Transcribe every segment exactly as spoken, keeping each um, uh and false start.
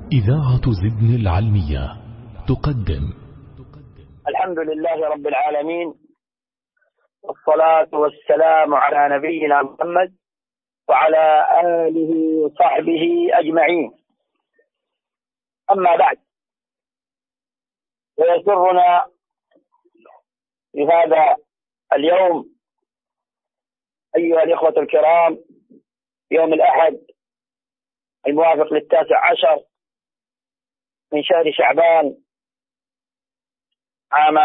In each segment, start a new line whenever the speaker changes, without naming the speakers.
إذاعة زدن العلمية تقدم.
الحمد لله رب العالمين، والصلاة والسلام على نبينا محمد وعلى آله وصحبه أجمعين. أما بعد، ويسرنا في هذا اليوم أيها الإخوة الكرام، يوم الأحد الموافق للتاسع عشر من شهر شعبان عام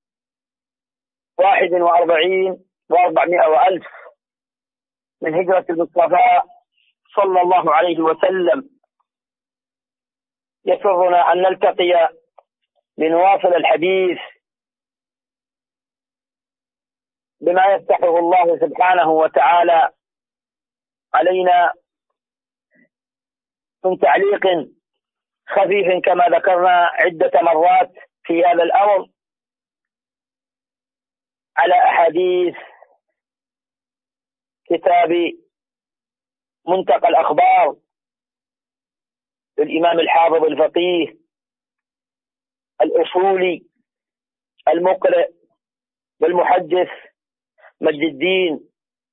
واحد وأربعين وأربعمائة وألف من هجرة المصطفى صلى الله عليه وسلم، يسرنا أن نلتقي لنواصل الحديث بما يفتحه الله سبحانه وتعالى علينا من تعليق خفيف كما ذكرنا عدة مرات في هذا الأمر على أحاديث كتاب منتقى الأخبار للإمام الحافظ الفقيه الأصولي المقرئ والمحدث مجد الدين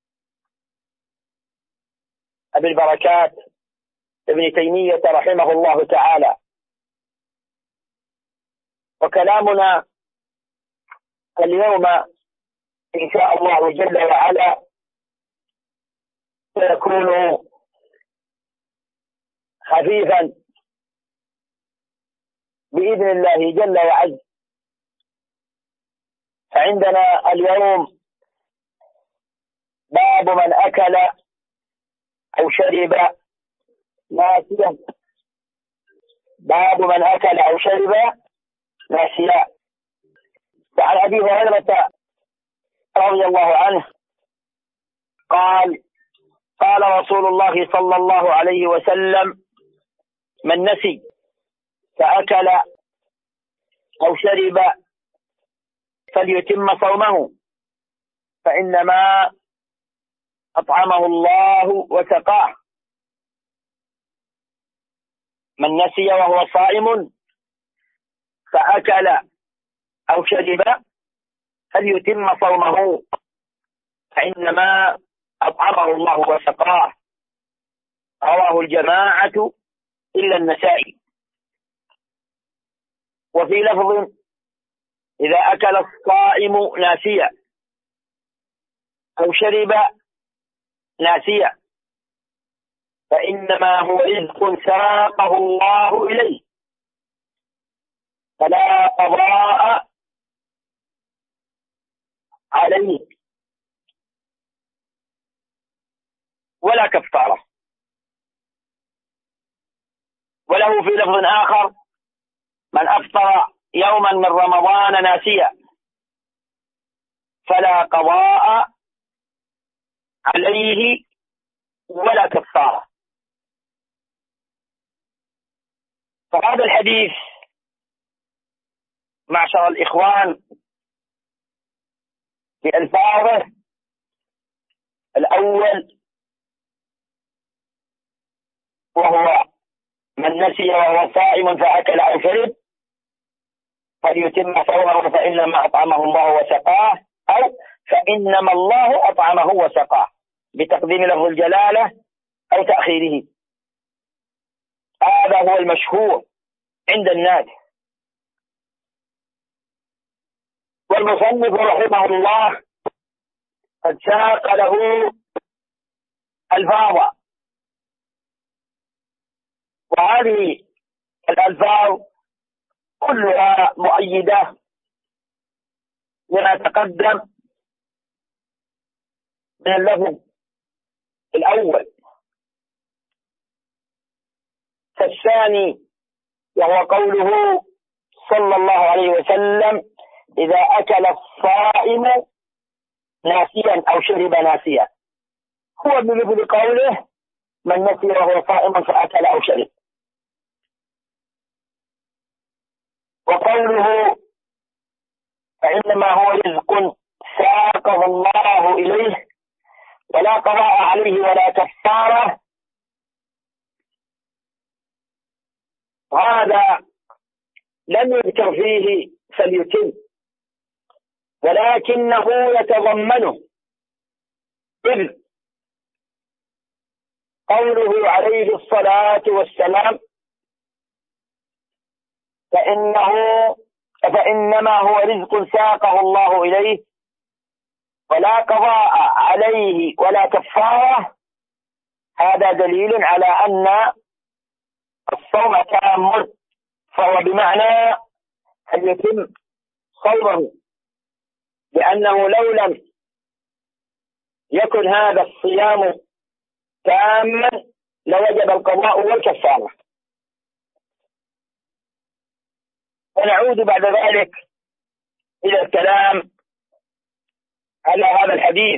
أبي البركات ابن تيمية رحمه الله تعالى. وكلامنا اليوم إن شاء الله جل وعلا سيكون خفيفا بإذن الله جل وعلا. فعندنا اليوم باب من أكل أو شرب ناسيا. باب من أكل أو شرب ناسيا. وعن أبي هريرة رضي الله عنه قال قال رسول الله صلى الله عليه وسلم: من نسي فأكل أو شرب فليتم صومه، فإنما أطعمه الله وسقاه. من نسي وهو صائم فأكل أو شرب فليتم صومه، فإنما أطعمه الله وسقاه. رواه الجماعة إلا النسائي. وفي لفظ: إذا أكل الصائم ناسيا أو شرب ناسيا فإنما هو رزق ساقه الله إليه، فلا قضاء عليه ولا كفارة. وله في لفظ آخر: من أفطر يوما من رمضان ناسيا فلا قضاء عليه ولا كفارة. فهذا الحديث معشر الإخوان بألفاظه: الأول وهو من نسي وهو صائم فأكل أو شرب فليتم صومه، فإنما أطعمه الله وسقاه، أو فإنما الله أطعمه وسقاه، بتقديم لفظ الجلالة أو تأخيره. هذا هو المشهور عند الناس. والمصنف رحمه الله قد ساق له ألفاظا، وهذه الألفاظ كلها مؤيدة لما تقدم من اللفظ الأول. فالثاني وهو قوله صلى الله عليه وسلم: إذا أكل الصائم ناسيا أو شرب ناسيا، هو بمثل قوله: من نسي وهو صائم فأكل أو شرب. وقوله: فإنما هو رزق ساقه الله إليه ولا قضاء عليه ولا كفارة، هذا لم يذكر فيه فليتم، ولكنه يتضمنه، إذ قوله عليه الصلاة والسلام فإنه فإنما هو رزق ساقه الله إليه ولا قضاء عليه ولا كفارة، هذا دليل على أن الصوم تام، فهو بمعنى أن يتم صومه، لأنه لو لم يكن هذا الصيام تاما لوجب القضاء والكفارة. ونعود بعد ذلك إلى الكلام على هذا الحديث،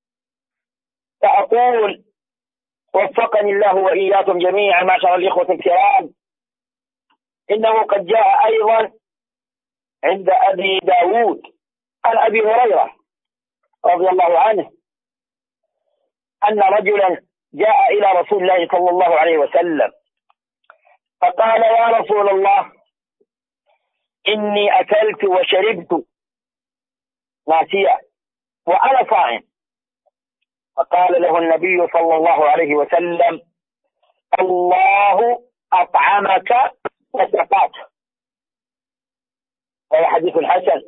فأقول وفقني الله وإياكم جميعا معشر الإخوة الكرام، إنه قد جاء أيضا عند أبي داود عن أبي هريرة رضي الله عنه أن رجلا جاء إلى رسول الله صلى الله عليه وسلم فقال: يا رسول الله، إني أكلت وشربت ناسيا وأنا صائم. فقال له النبي صلى الله عليه وسلم: الله أطعمك وسقاك. وهو حديث حسن.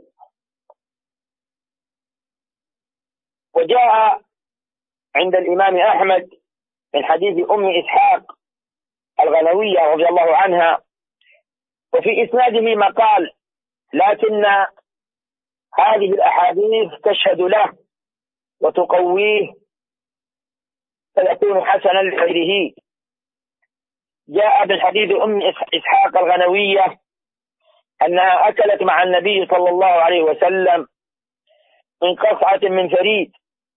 وجاء عند الإمام أحمد من حديث أم إسحاق الغنوية رضي الله عنها، وفي إسناده مقال، لكن هذه الأحاديث تشهد له وتقويه فيكون حسنا لغيره. جاء بالحديث أم إسحاق الغنوية أنها أكلت مع النبي صلى الله عليه وسلم من قصعة من ثريد،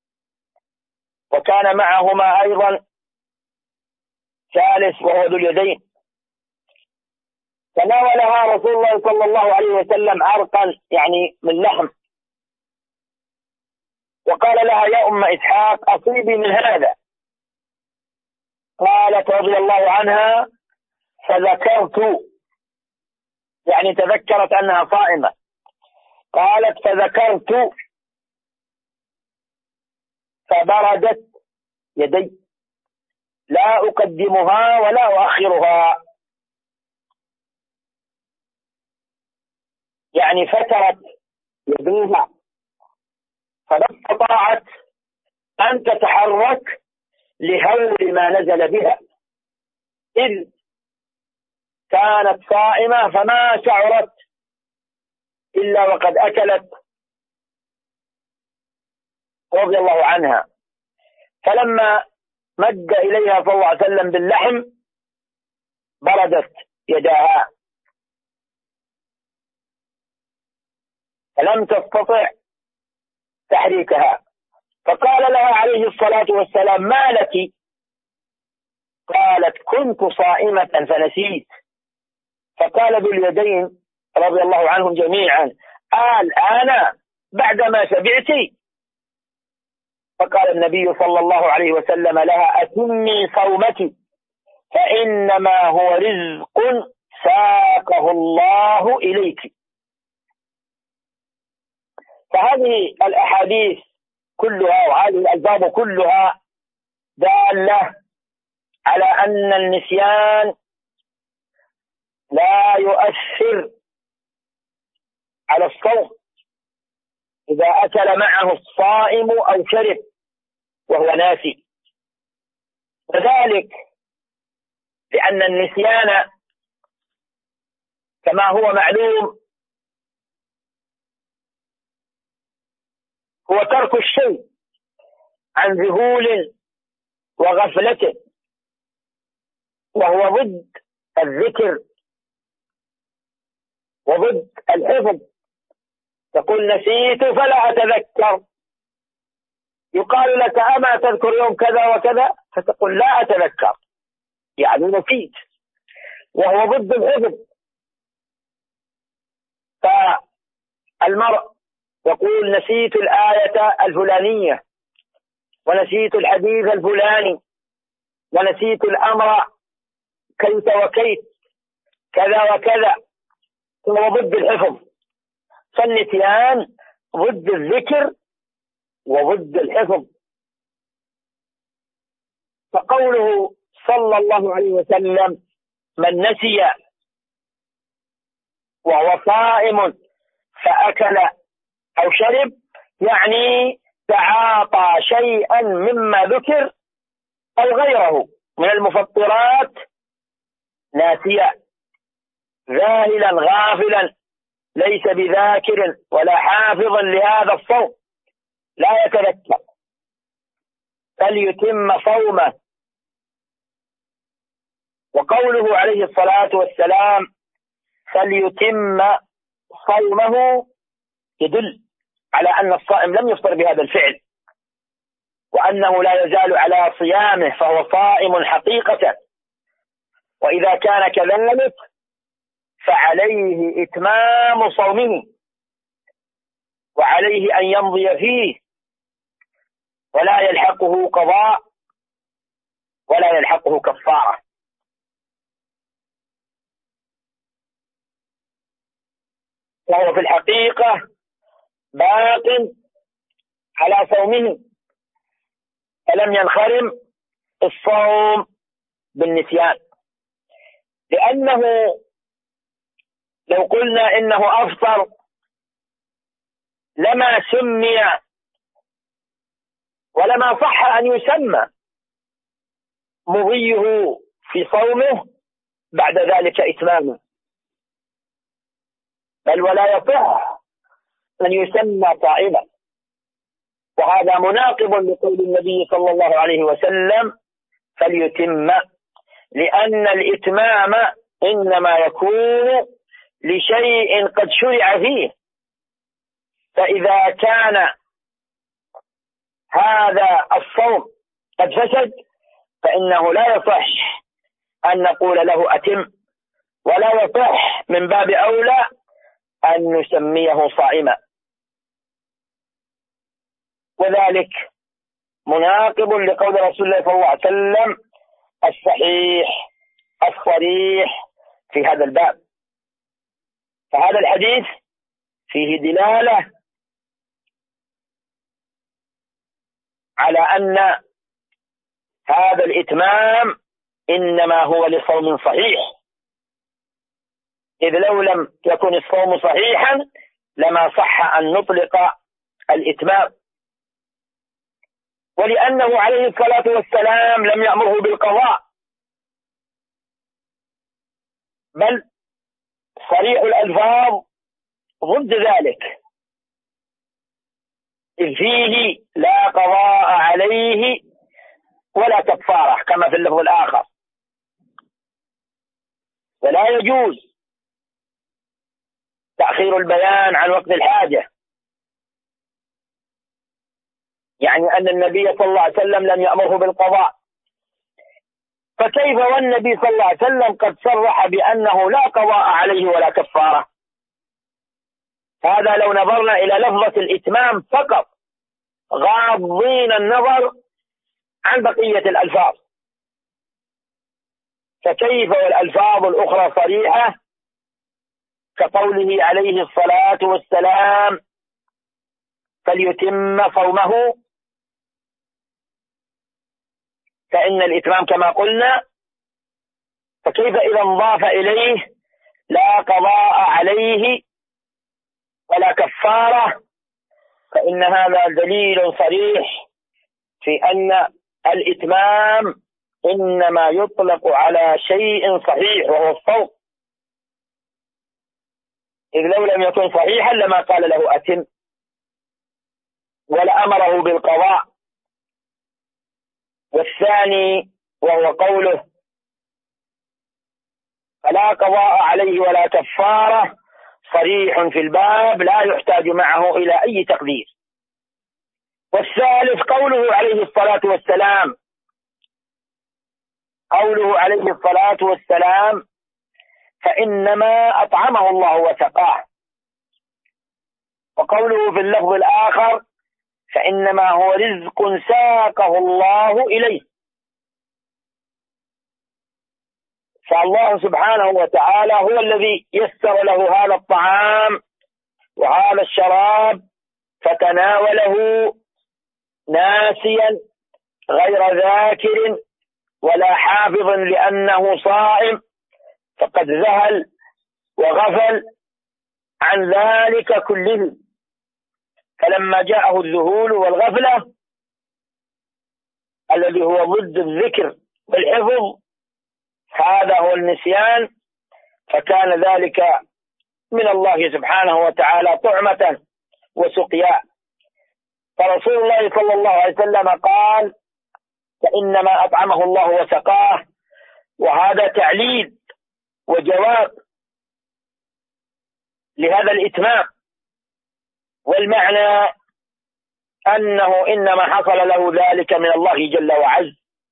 وكان معهما أيضا ثالث وهو ذو اليدين، تناولها رسول الله صلى الله عليه وسلم عرقا يعني من لحم، وقال لها: يا أم إسحاق، أصيبي من هذا. قالت رضي الله عنها: فذكرت، يعني تذكرت أنها صائمة، قالت: فذكرت فبردت يدي، لا أقدمها ولا أؤخرها، يعني فترت يديها فلا استطاعت أن تتحرك لهول ما نزل بها، إذ كانت صائمة فما شعرت إلا وقد أكلت رضي الله عنها. فلما مد إليها صلى الله عليه وسلم باللحم بردت يداها فلم تستطع تحريكها، فقال لها عليه الصلاة والسلام: ما لك؟ قالت: كنت صائمة فنسيت. فقال ذو اليدين رضي الله عنهم جميعا: الآن بعدما شبعتي؟ فقال النبي صلى الله عليه وسلم لها: أتمي صومك فإنما هو رزق ساقه الله إليك. فهذه الأحاديث كلها وهذه الألفاظ كلها دالة على أن النسيان لا يؤثر على الصوم إذا أكل معه الصائم أو شرب وهو ناسي، وذلك لأن النسيان كما هو معلوم هو ترك الشيء عن ذهول وغفلة، وهو ضد الذكر وضد الحفظ. تقول نسيت فلا أتذكر، يقال لك: أما تذكر يوم كذا وكذا؟ فتقول: لا أتذكر، يعني نسيت، وهو ضد الحفظ. فالمرء يقول: نسيت الآية الفلانية، ونسيت الحديث الفلاني، ونسيت الأمر كيت وكيت، كذا وكذا، هو ضد الحفظ. فالنسيان ضد الذكر وضد الحفظ. فقوله صلى الله عليه وسلم من نسي وهو صائم فأكل أو شرب، يعني تعاطى شيئا مما ذكر أو غيره من المفطرات ناسيا ذاهلا غافلا ليس بذاكر ولا حافظا لهذا الصوم، لا يتذكر، فليتم صومه. وقوله عليه الصلاة والسلام فليتم صومه يدل على أن الصائم لم يفطر بهذا الفعل، وأنه لا يزال على صيامه، فهو صائم حقيقة. وإذا كان كذلك فعليه إتمام صومه، وعليه أن يمضي فيه، ولا يلحقه قضاء ولا يلحقه كفارة. وهو في الحقيقة باق على صومه، فلم ينخرم الصوم بالنسيان، لأنه لو قلنا إنه أفطر لما سمي ولما صح أن يسمى مضيه في صومه بعد ذلك إتمامه، بل ولا يصح أن يسمى صائما. وهذا مناقض لقول النبي صلى الله عليه وسلم فليتم، لأن الإتمام إنما يكون لشيء قد شرع فيه، فإذا كان هذا الصوم قد فسد فإنه لا يصح أن نقول له أتم، ولا يصح من باب أولى أن نسميه صائما. وذلك مناقض لقول رسول الله صلى الله عليه وسلم الصحيح الصريح في هذا الباب. فهذا الحديث فيه دلالة على أن هذا الإتمام إنما هو لصوم صحيح، إذ لو لم يكن الصوم صحيحا لما صح أن نطلق الإتمام. ولأنه عليه الصلاة والسلام لم يأمره بالقضاء، بل صريح الألفاظ ضد ذلك، إذ فيه لا قضاء عليه ولا كفارة كما في اللفظ الآخر. ولا يجوز تأخير البيان عن وقت الحاجة، يعني أن النبي صلى الله عليه وسلم لم يأمره بالقضاء، فكيف والنبي صلى الله عليه وسلم قد صرح بأنه لا قضاء عليه ولا كفارة؟ هذا لو نظرنا إلى لفظة الإتمام فقط غاضين النظر عن بقية الألفاظ، فكيف والألفاظ الأخرى صريحة كقوله عليه الصلاة والسلام فليتم صومه، فإن الإتمام كما قلنا، فكيف إذا انضاف إليه لا قضاء عليه ولا كفارة؟ فإن هذا دليل صريح في أن الإتمام إنما يطلق على شيء صحيح وهو الصوم، إذ لو لم يكن صحيحا لما قال له أتم ولا أمره بالقضاء. والثاني وهو قوله فلا قضاء عليه ولا كفارة صريح في الباب لا يحتاج معه إلى أي تقدير. والثالث قوله عليه الصلاة والسلام قوله عليه الصلاة والسلام فإنما أطعمه الله وسقاه، وقوله في اللفظ الآخر فإنما هو رزق ساقه الله إليه. فالله سبحانه وتعالى هو الذي يسر له هذا الطعام وهذا الشراب، فتناوله ناسيا غير ذاكر ولا حافظ لأنه صائم، فقد ذهل وغفل عن ذلك كله. فلما جاءه الذهول والغفلة الذي هو ضد الذكر والحفظ، هذا هو النسيان، فكان ذلك من الله سبحانه وتعالى طعمة وسقيا. فرسول الله صلى الله عليه وسلم قال: فإنما أطعمه الله وسقاه، وهذا تعليل وجواب لهذا الإتمام، والمعنى أنه إنما حصل له ذلك من الله جل وعز.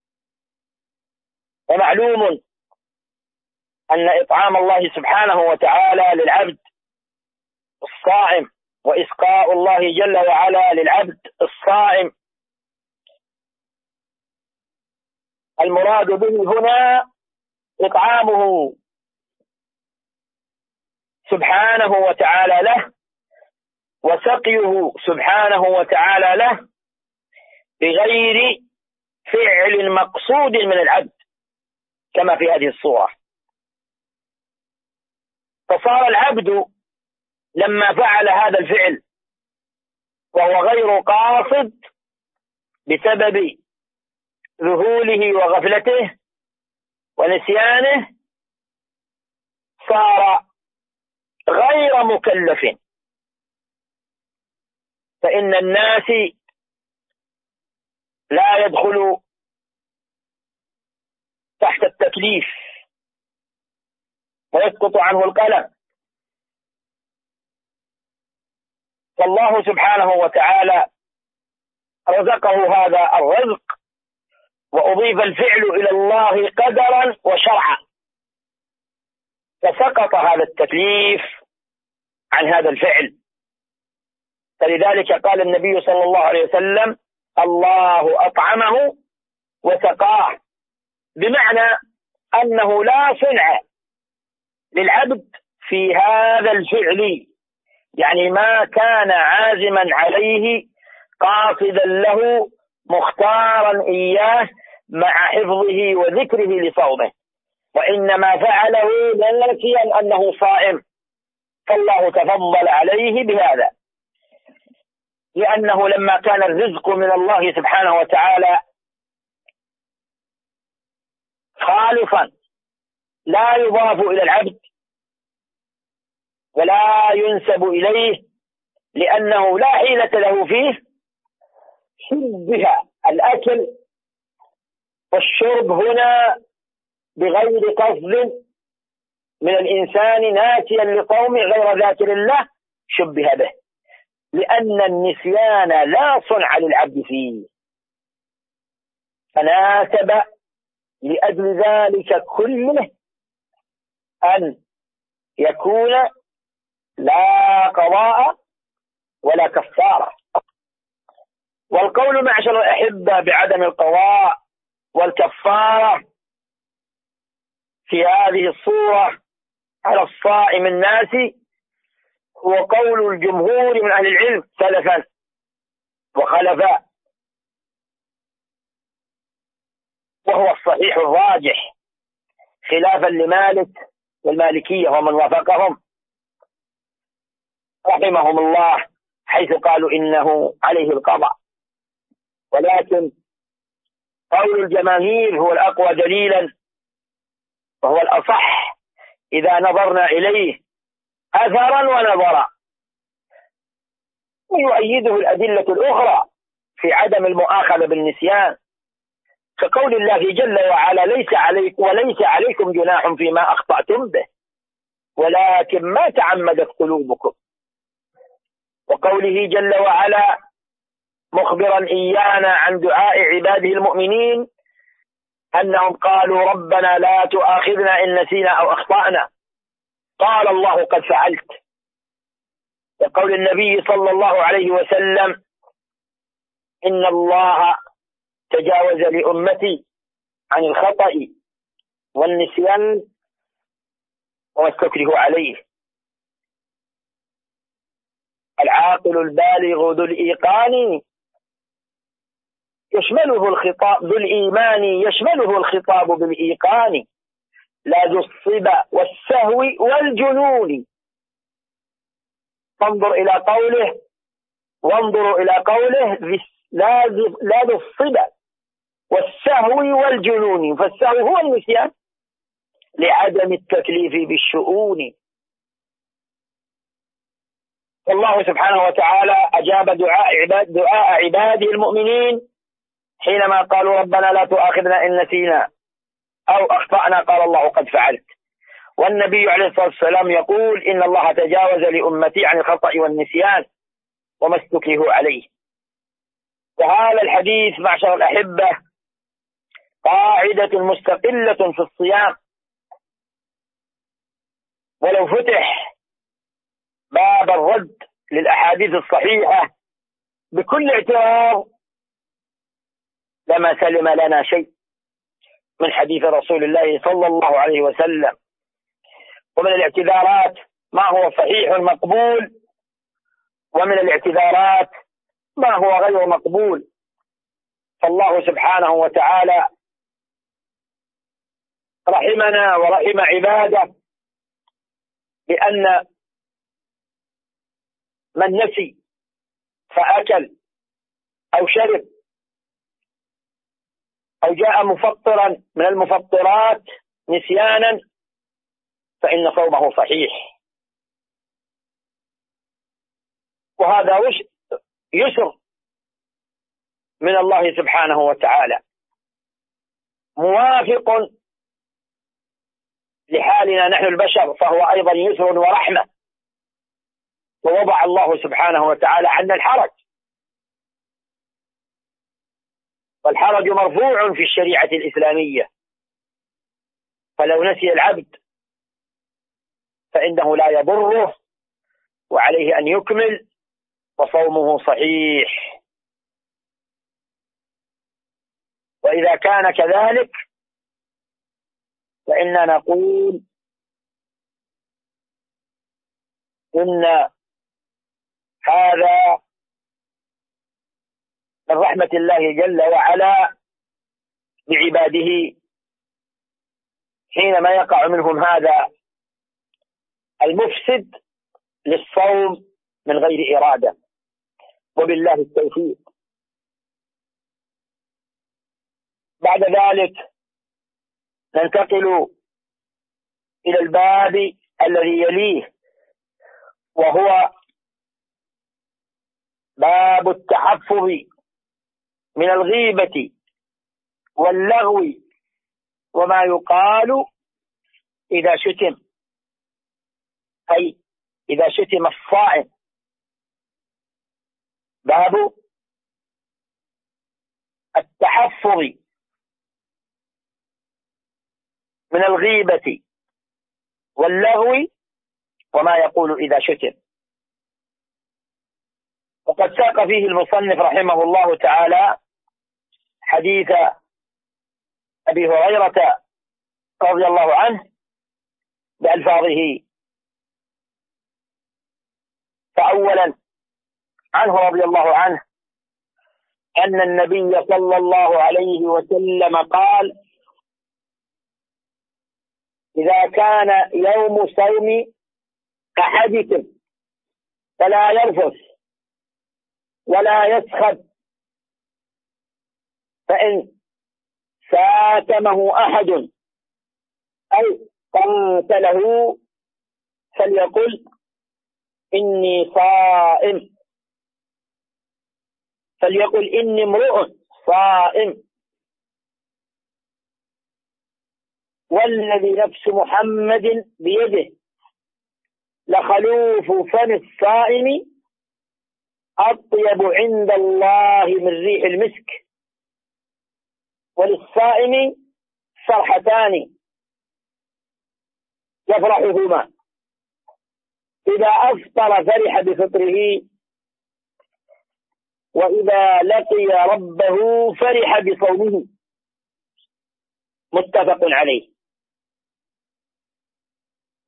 ومعلوم أن إطعام الله سبحانه وتعالى للعبد الصائم، وإسقاء الله جل وعلا للعبد الصائم، المراد به هنا إطعامه سبحانه وتعالى له، وسقيه سبحانه وتعالى له بغير فعل مقصود من العبد كما في هذه الصورة. فصار العبد لما فعل هذا الفعل وهو غير قاصد بسبب ذهوله وغفلته ونسيانه، صار غير مكلف. فإن الناس لا يدخل تحت التكليف ويسقط عنه القلم، فالله سبحانه وتعالى رزقه هذا الرزق، وأضيف الفعل إلى الله قدرا وشرعا، فسقط هذا التكليف عن هذا الفعل. فلذلك قال النبي صلى الله عليه وسلم: الله أطعمه وسقاه، بمعنى أنه لا صنع للعبد في هذا الفعل، يعني ما كان عازما عليه قاصدا له مختارا إياه مع حفظه وذكره لصومه، وإنما فعله ناسيا أنه صائم، فالله تفضل عليه بهذا، لأنه لما كان الرزق من الله سبحانه وتعالى خالصا لا يضاف إلى العبد ولا ينسب إليه، لأنه لا حيلة له فيه، شبه الأكل والشرب هنا بغير قصد من الإنسان ناسيا لقومه غير ذاكر الله، شبه به، لأن النسيان لا صنع للعبد فيه، فناسب لأجل ذلك كله أن يكون لا قضاء ولا كفارة. والقول معشر الأحبة بعدم القضاء والكفارة في هذه الصورة على الصائم الناسي هو قول الجمهور من أهل العلم سلفا وخلفا، وهو الصحيح الراجح، خلافا لمالك والمالكية ومن وافقهم رحمهم الله، حيث قالوا إنه عليه القضاء. ولكن قول الجماهير هو الأقوى دليلا وهو الأصح إذا نظرنا إليه أثرا ونظرا، ويؤيده الأدلة الأخرى في عدم المؤاخذة بالنسيان، كقول الله جل وعلا: ليس عليكم وليس عليكم جناح فيما أخطأتم به ولكن ما تعمدت قلوبكم، وقوله جل وعلا مخبرا إيانا عن دعاء عباده المؤمنين أنهم قالوا ربنا لا تؤاخذنا إن نسينا أو أخطأنا، قال الله قد فعلت. وقول النبي صلى الله عليه وسلم إن الله تجاوز لأمتي عن الخطأ والنسيان وما استكره عليه. العاقل البالغ ذو الإيقان يشمله الخطاب ذو الإيمان يشمله الخطاب بالإيقان، لا ذو الصبا والسهو والجنون. فانظر إلى قوله وانظروا إلى قوله لا ذو الصبا والسهو والجنون، فالسهو هو النسيان لعدم التكليف بالشؤون. الله سبحانه وتعالى أجاب دعاء عباد دعاء عباده المؤمنين حينما قالوا ربنا لا تؤاخذنا إن نسينا أو أخطأنا، قال الله قد فعلت. والنبي عليه الصلاة والسلام يقول إن الله تجاوز لأمتي عن الخطأ والنسيان وما استكره عليه. وهذا الحديث معشر الأحبة قاعدة مستقلة في الصيام، ولو فتح باب الرد للأحاديث الصحيحة بكل اعتراض لما سلم لنا شيء من حديث رسول الله صلى الله عليه وسلم. ومن الاعتذارات ما هو صحيح مقبول، ومن الاعتذارات ما هو غير مقبول. فالله سبحانه وتعالى رحمنا ورحم عباده بأن من نسي فأكل أو شرب أو جاء مفطرا من المفطرات نسيانا فإن صومه صحيح. وهذا يسر من الله سبحانه وتعالى موافق لحالنا نحن البشر، فهو أيضا يسر ورحمة. ووضع الله سبحانه وتعالى عنا الحرج، والحرج مرفوع في الشريعة الإسلامية، فلو نسي العبد فإنه لا يضره وعليه أن يكمل وصومه صحيح. وإذا كان كذلك فإننا نقول إن هذا من رحمة الله جل وعلا بعباده حينما يقع منهم هذا المفسد للصوم من غير إرادة، وبالله التوفيق. بعد ذلك ننتقل إلى الباب الذي يليه، وهو باب التحفظ من الغيبة واللغو وما يقال إذا شتم، أي إذا شتم الصائم. باب التحفظ من الغيبة واللغو وما يقول إذا شتم. وقد ساق فيه المصنف رحمه الله تعالى حديث أبي هريرة رضي الله عنه بألفاظه. فأولا عنه رضي الله عنه أن النبي صلى الله عليه وسلم قال: إذا كان يوم صوم أحدكم فلا يرفث ولا يسخب، فإن ساتمه أحد أو قاتله فليقل إني صائم فليقل إني امرؤ صائم، والذي نفس محمد بيده لخلوف فم الصائم أطيب عند الله من ريح المسك، وللصائم فرحتان يفرحهما: إذا أفطر فرح بفطره، وإذا لقي ربه فرح بصومه. متفق عليه.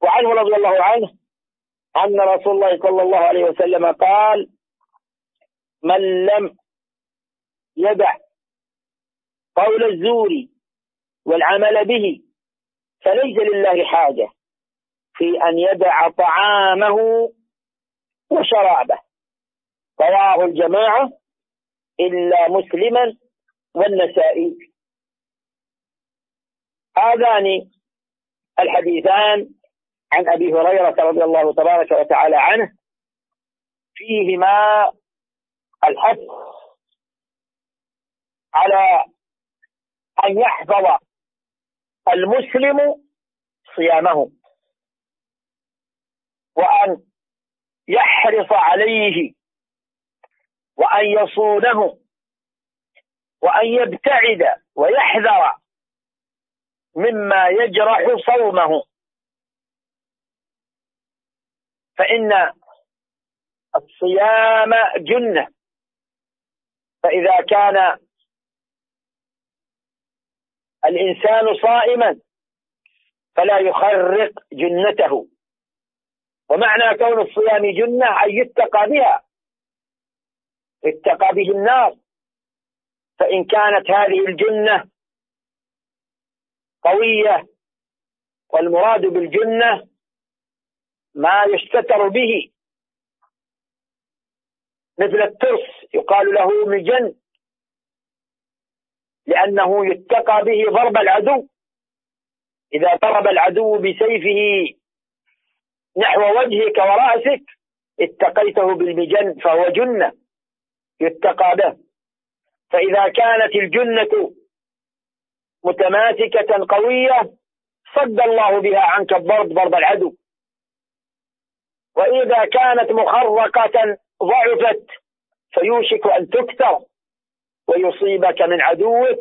وعنه رضي الله عنه أن رسول الله صلى الله عليه وسلم قال: من لم يدع قول الزور والعمل به فليس لله حاجة في أن يدع طعامه وشرابه. رواه الجماعة إلا مسلما والنسائي. هذان الحديثان عن أبي هريرة رضي الله تبارك وتعالى عنه فيهما الحث على أن يحفظ المسلم صيامه، وأن يحرص عليه، وأن يصونه، وأن يبتعد ويحذر مما يجرح صومه، فإن الصيام جنة. فإذا كان الإنسان صائما فلا يخرق جنته. ومعنى كون الصيام جنة أن يتقى بها، يتقى به النار. فإن كانت هذه الجنة قوية، والمراد بالجنة ما يستتر به، مثل الترس يقال له مجن، لأنه يتقى به ضرب العدو. إذا ضرب العدو بسيفه نحو وجهك ورأسك اتقيته بالمجن، فهو جنة يتقى به. فإذا كانت الجنة متماسكة قوية صد الله بها عنك الضرب ضرب العدو. وإذا كانت مخرقة ضعفت فيوشك أن تكسر ويصيبك من عدوك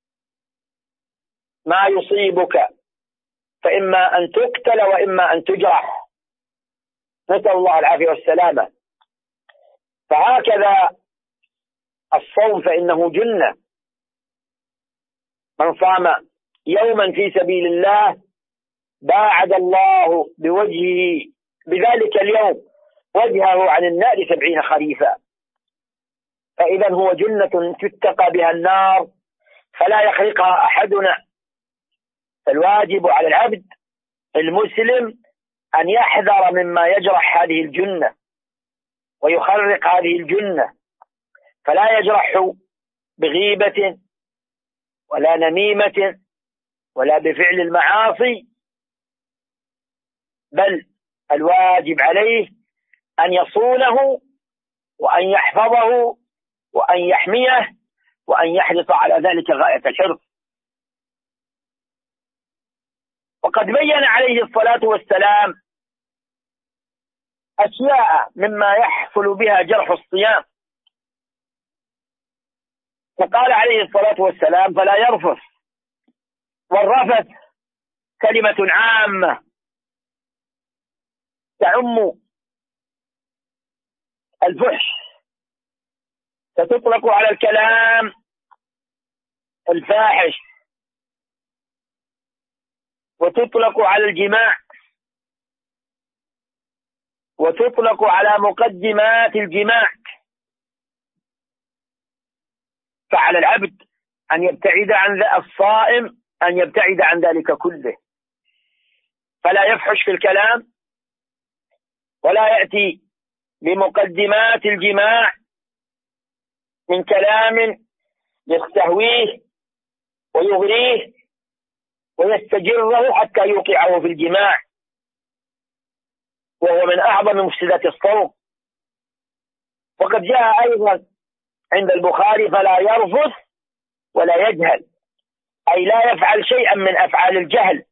ما يصيبك، فإما أن تقتل وإما أن تجرح، نسأل الله العافية والسلامة. فهكذا الصوم فإنه جنة. من صام يوما في سبيل الله باعد الله بوجهه بذلك اليوم وجهه عن النار سبعين خريفا. فإذا هو جنة تتقى بها النار فلا يخرقها أحدنا. فالواجب على العبد المسلم أن يحذر مما يجرح هذه الجنة ويخرق هذه الجنة، فلا يجرح بغيبة ولا نميمة ولا بفعل المعاصي، بل الواجب عليه أن يصونه وأن يحفظه وأن يحميه وأن يحرص على ذلك غاية الحرص. وقد بين عليه الصلاة والسلام أشياء مما يحصل بها جرح الصيام، فقال عليه الصلاة والسلام: فلا يرفث. والرفث كلمة عامة تعم الفحش، فتطلق على الكلام الفاحش، وتطلق على الجماع، وتطلق على مقدمات الجماع. فعلى العبد أن يبتعد عن الصائم أن يبتعد عن ذلك كله، فلا يفحش في الكلام، ولا يأتي بمقدمات الجماع من كلام يستهويه ويغريه ويستجره حتى يوقعه في الجماع، وهو من أعظم مفسدات الصوم. وقد جاء أيضا عند البخاري: فلا يرفث ولا يجهل، أي لا يفعل شيئا من أفعال الجهل،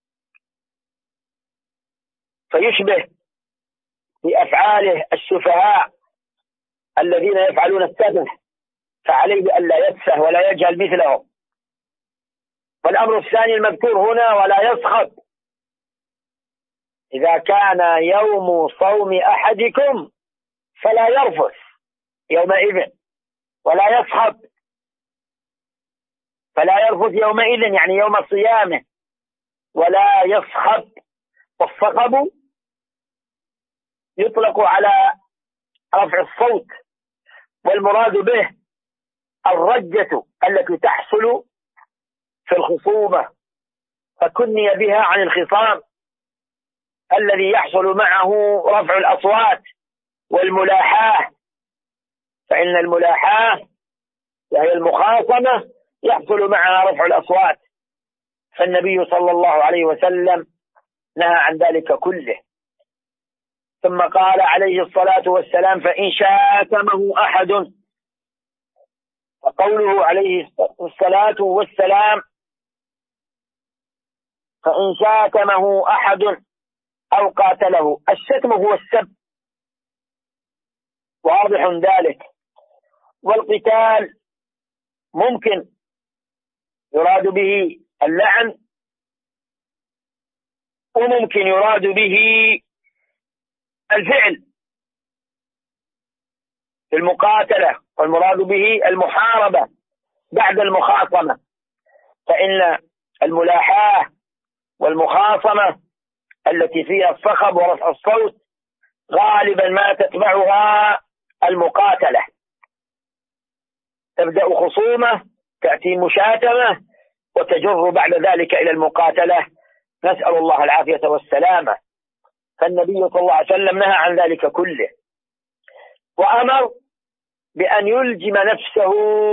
فيشبه بأفعاله السفهاء الذين يفعلون السفه، فعليه ألا يسفه ولا يجهل مثلهم. والأمر الثاني المذكور هنا: ولا يسخط. إذا كان يوم صوم أحدكم فلا يرفث يومئذ ولا يسخط. فلا يرفث يومئذ يعني يوم صيامه، ولا يسخط. الصخب يطلق على رفع الصوت، والمراد به الرجة التي تحصل في الخصومة، فكني بها عن الخصام الذي يحصل معه رفع الأصوات والملاحاة، فإن الملاحاة وهي المخاصمة يحصل معها رفع الأصوات، فالنبي صلى الله عليه وسلم نهى عن ذلك كله. ثم قال عليه الصلاة والسلام: فإن شاتمه أحد، وقوله عليه الصلاة والسلام: فإن شاتمه أحد أو قاتله، الشتم هو السب، واضح ذلك. والقتال ممكن يراد به اللعن، وممكن يراد به الفعل في المقاتلة، والمراد به المحاربة بعد المخاصمة، فإن الملاحاة والمخاصمة التي فيها الصخب ورفع الصوت غالبا ما تتبعها المقاتلة، تبدأ خصومة تأتي مشاتمة وتجر بعد ذلك إلى المقاتلة، نسأل الله العافية والسلامة. فالنبي صلى الله عليه وسلم نهى عن ذلك كله، وأمر بأن يلجم نفسه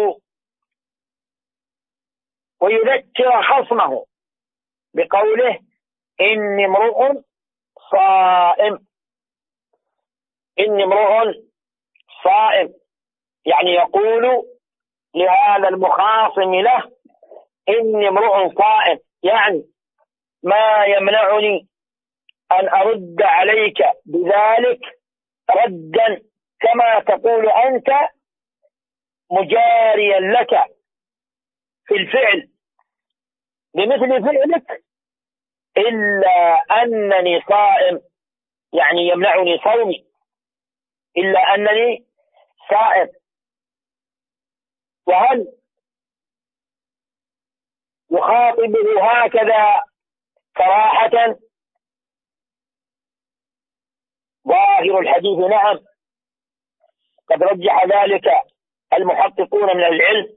ويذكر خصمه بقوله: إني امرؤ صائم، إني امرؤ صائم، يعني يقول لهذا المخاصم له: إني امرؤ صائم، يعني ما يمنعني أن أرد عليك بذلك ردا كما تقول أنت مجاريا لك في الفعل بمثل فعلك، إلا أنني صائم، يعني يمنعني صومي، إلا أنني صائم. وهل يخاطبه هكذا صراحة؟ ظاهر الحديث نعم، قد رجح ذلك المحققون من العلم،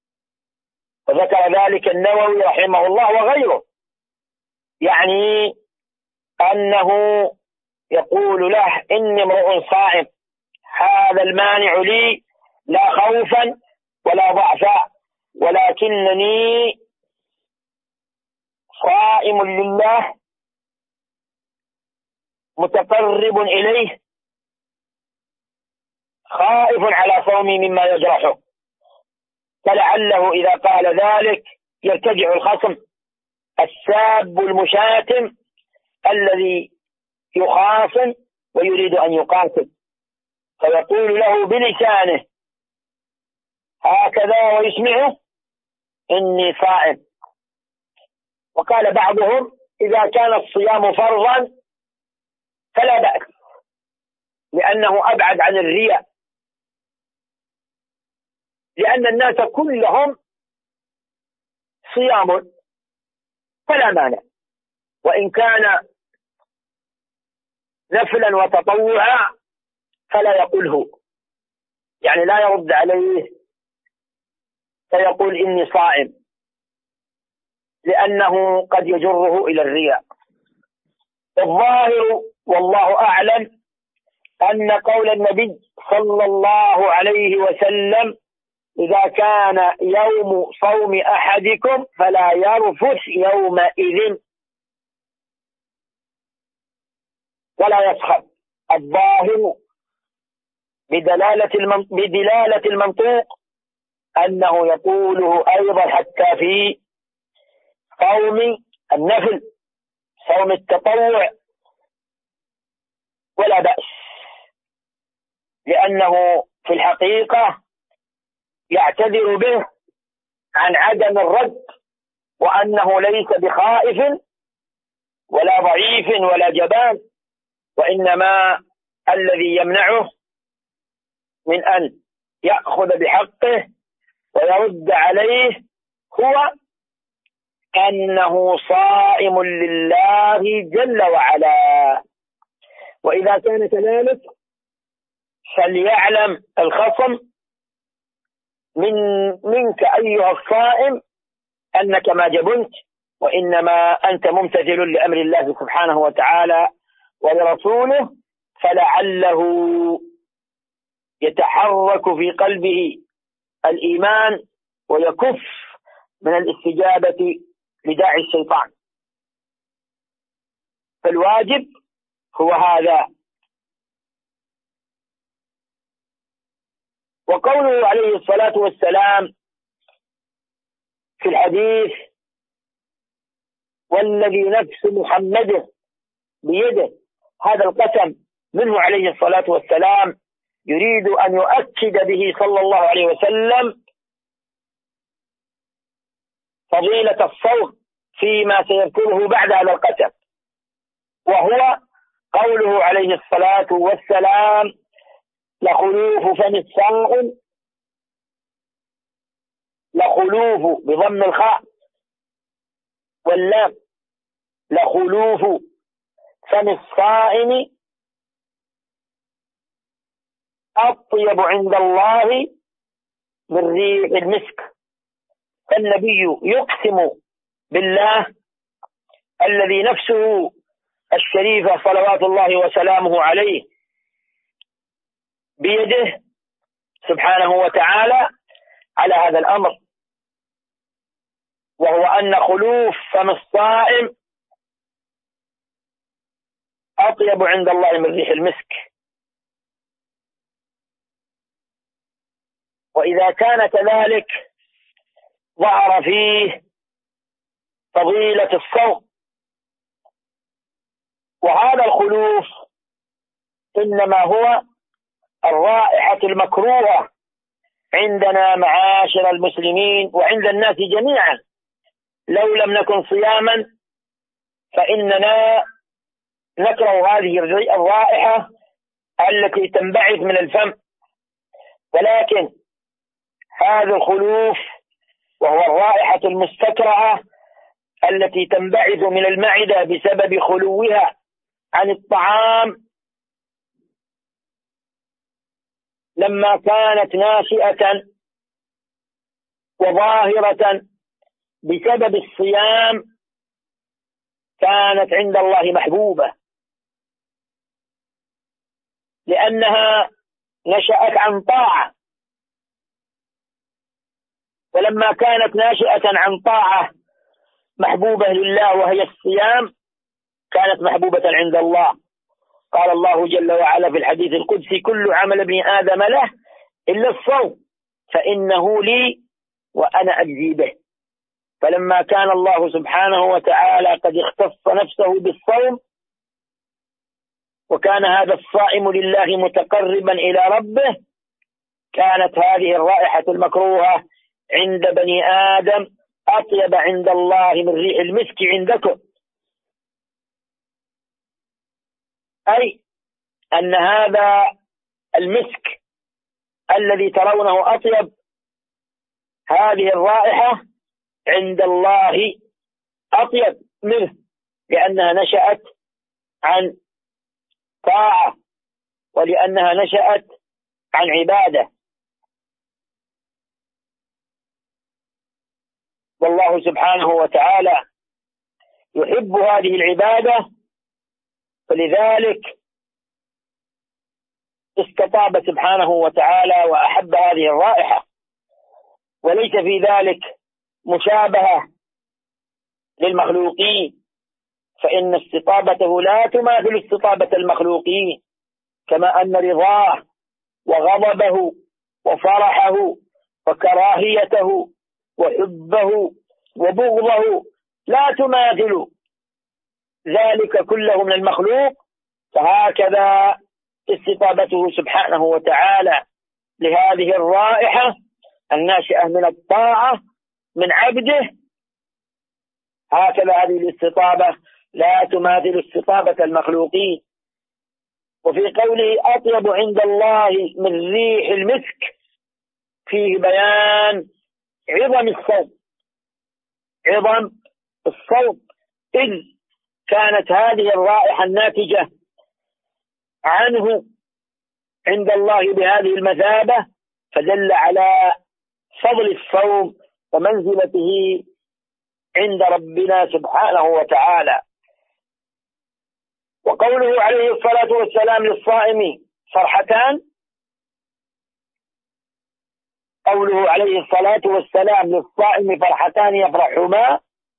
وذكر ذلك النووي رحمه الله وغيره، يعني أنه يقول له: إني امرؤ صائم، هذا المانع لي لا خوفا ولا ضعفا، ولكنني صائم لله متقرب إليه خائف على صومي مما يجرحه. فلعله إذا قال ذلك يرتجع الخصم الساب المشاتم الذي يخاصم ويريد أن يقاتل، فيقول له بلسانه هكذا ويسمعه: إني صائم. وقال بعضهم: إذا كان الصيام فرضا فلا بأس، لأنه أبعد عن الرياء، لأن الناس كلهم صيام فلا مانع، وإن كان نفلا وتطوعا فلا يقوله، يعني لا يرد عليه فيقول إني صائم، لأنه قد يجره إلى الرياء. الظاهر والله أعلم أن قول النبي صلى الله عليه وسلم: إذا كان يوم صوم أحدكم فلا يرفث يومئذ ولا يسخط، الظاهر بدلالة بدلالة المنطوق أنه يقوله أيضا حتى في صوم النفل، صوم التطوع، ولا بأس، لأنه في الحقيقة يعتذر به عن عدم الرد، وأنه ليس بخائف ولا ضعيف ولا جبان، وإنما الذي يمنعه من أن يأخذ بحقه ويرد عليه هو أنه صائم لله جل وعلا. وإذا كان كذلك فليعلم الخصم من منك أيها الصائم أنك ما جبنت، وإنما أنت ممتثل لأمر الله سبحانه وتعالى ولرسوله، فلعله يتحرك في قلبه الإيمان ويكف من الاستجابة لداعي الشيطان. فالواجب هو هذا. وقوله عليه الصلاة والسلام في الحديث: والذي نفس محمد بيده، هذا القسم منه عليه الصلاة والسلام يريد أن يؤكد به صلى الله عليه وسلم فضيلة الصوم فيما سيذكره بعد هذا القسم، وهو قوله عليه الصلاة والسلام: لخلوف فم الصائم، لخلوف بضم الخاء واللام، لخلوف فم الصائم أطيب عند الله من ريح المسك. فالنبي يقسم بالله الذي نفسه الشريفة صلوات الله وسلامه عليه بيده سبحانه وتعالى على هذا الأمر، وهو أن خلوف فم الصائم أطيب عند الله من ريح المسك. وإذا كان كذلك ظهر فيه فضيلة الصوم. وهذا الخلوف إنما هو الرائحة المكروهة عندنا معاشر المسلمين وعند الناس جميعا. لو لم نكن صياما فإننا نكره هذه الرائحة التي تنبعث من الفم، ولكن هذا الخلوف وهو الرائحة المستكرهة التي تنبعث من المعدة بسبب خلوها عن الطعام، لما كانت ناشئة وظاهرة بسبب الصيام كانت عند الله محبوبة، لأنها نشأت عن طاعة. ولما كانت ناشئة عن طاعة محبوبة لله وهي الصيام كانت محبوبة عند الله. قال الله جل وعلا في الحديث القدسي: كل عمل ابن آدم له إلا الصوم فإنه لي وأنا أجزي به. فلما كان الله سبحانه وتعالى قد اختص نفسه بالصوم، وكان هذا الصائم لله متقربا إلى ربه، كانت هذه الرائحة المكروهة عند بني آدم أطيب عند الله من ريح المسك عندكم، أي أن هذا المسك الذي ترونه أطيب، هذه الرائحة عند الله أطيب منه، لأنها نشأت عن طاعة ولأنها نشأت عن عبادة. والله سبحانه وتعالى يحب هذه العبادة، فلذلك استطاب سبحانه وتعالى وأحب هذه الرائحة، وليس في ذلك مشابهة للمخلوقين، فإن استطابته لا تماثل استطابة المخلوقين، كما أن رضاه وغضبه وفرحه وكراهيته وحبه وبغضه لا تماثل ذلك كله من المخلوق. فهكذا استطابته سبحانه وتعالى لهذه الرائحة الناشئة من الطاعة من عبده، هكذا هذه الاستطابة لا تماثل استطابة المخلوقين. وفي قوله أطيب عند الله من ريح المسك فيه بيان عظم الصوم، عظم الصوم، إذ كانت هذه الرائحة الناتجة عنه عند الله بهذه المثابة، فدل على فضل الصوم ومنزلته عند ربنا سبحانه وتعالى. وقوله عليه الصلاة والسلام للصائم فرحتان، قوله عليه الصلاة والسلام للصائم فرحتان يفرحهما،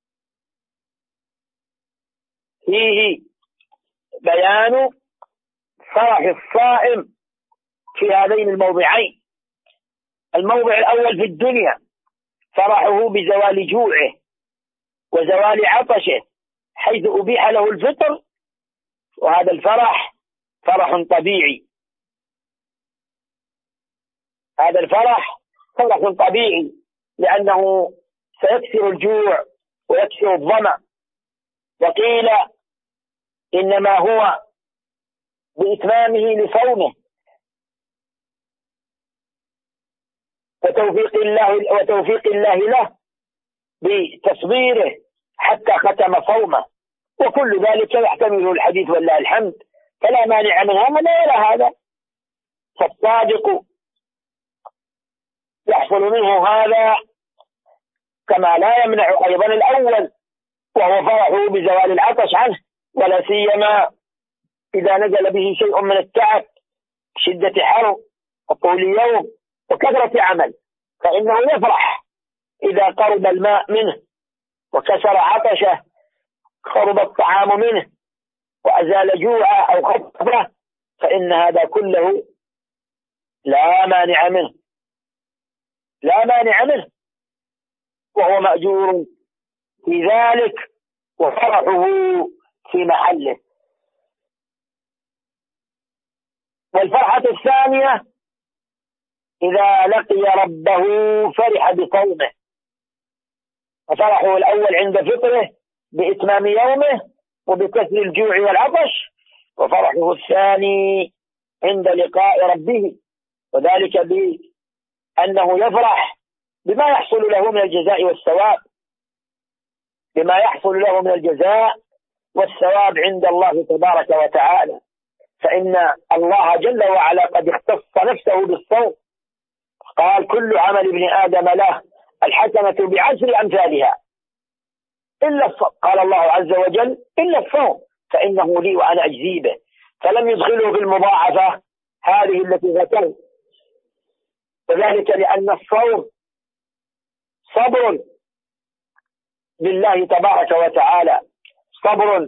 فيه بيان فرح الصائم في هذين الموضعين. الموضع الأول في الدنيا فرحه بزوال جوعه وزوال عطشه حيث أبيح له الفطر، وهذا الفرح فرح طبيعي، هذا الفرح فرح طبيعي لأنه سيكسر الجوع ويكسر الظمأ. وقيل إنما هو بإتمامه لصومه وتوفيق الله وتوفيق الله له بتصبيره حتى ختم صومه، وكل ذلك يحتمله الحديث ولله الحمد، فلا مانع من هذا ولا هذا. فالصادق يحصل منه هذا كما لا يمنع أيضا الأول، وهو فرحه بزوال العطش عنه، ولا سيما إذا نزل به شيء من التعب، شدة حر وطول يوم وكثرة عمل، فإنه يفرح إذا قرب الماء منه وكسر عطشه، خرب الطعام منه وأزال جوعه أو خففه، فإن هذا كله لا مانع منه، لا مانع منه، وهو مأجور في ذلك وفرحه في محله. والفرحة الثانية إذا لقي ربه فرح بصومه، وفرحه الأول عند فطره بإتمام يومه وبكسر الجوع والعطش، وفرحه الثاني عند لقاء ربه، وذلك بأنه يفرح بما يحصل له من الجزاء والثواب، بما يحصل له من الجزاء والثواب عند الله تبارك وتعالى، فإن الله جل وعلا قد اختص نفسه بالصوم، قال كل عمل ابن آدم له الحسنة بعشر أمثالها إلا الصوم، قال الله عز وجل إلا الصوم فإنه لي وأنا أجزي به، فلم يدخله بالمضاعفة هذه التي ذكرت، وذلك لأن الصوم صبر لله تبارك وتعالى، صبر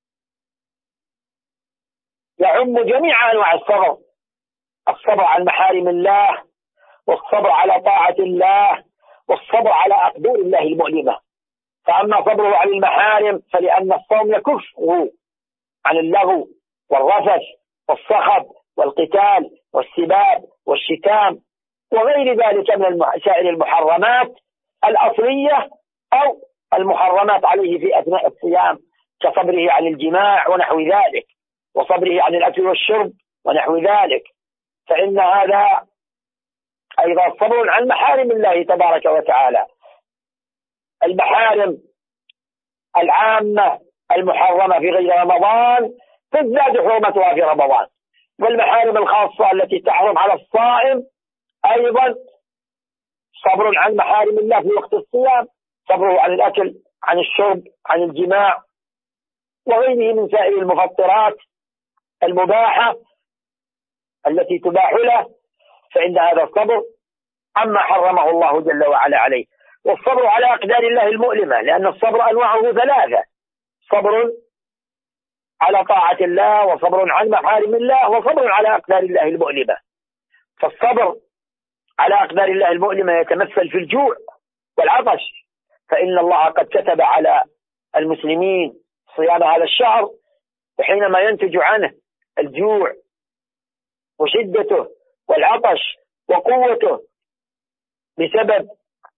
يعم جميع أنواع الصبر، الصبر عن محارم الله، والصبر على طاعة الله، والصبر على أقدار الله المؤلمة. فأما صبره عن المحارم فلأن الصوم يكفه عن اللغو والرفث والصخب والقتال والسباب والشتام وغير ذلك من سائر المحرمات الأصلية أو المحرمات عليه في أثناء الصيام، كصبره عن الجماع ونحو ذلك، وصبره عن الأكل والشرب ونحو ذلك، فإن هذا أيضا صبر عن محارم الله تبارك وتعالى. المحارم العامة المحرمة في غير رمضان تزداد حرمتها في رمضان، والمحارم الخاصة التي تحرم على الصائم أيضا صبر عن محارم الله في وقت الصيام، صبره عن الأكل، عن الشرب، عن الجماع وغيره من سائر المفطرات المباحة التي تباح له، فإن هذا الصبر عما حرمه الله جل وعلا عليه. والصبر على أقدار الله المؤلمة، لأن الصبر أنواعه ثلاثة: صبر على طاعة الله، وصبر عن محارم الله، وصبر على أقدار الله المؤلمة. فالصبر على أقدار الله المؤلمة يتمثل في الجوع والعطش، فإن الله قد كتب على المسلمين صيام هذا الشهر، وحينما ينتج عنه الجوع وشدته والعطش وقوته بسبب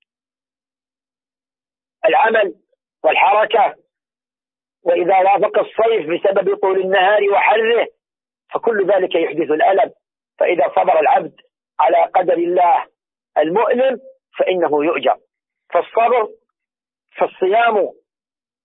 العمل والحركة، وإذا وافق الصيف بسبب طول النهار وحره، فكل ذلك يحدث الألم. فإذا صبر العبد على قدر الله المؤلم فإنه يؤجر. فالصبر فالصيام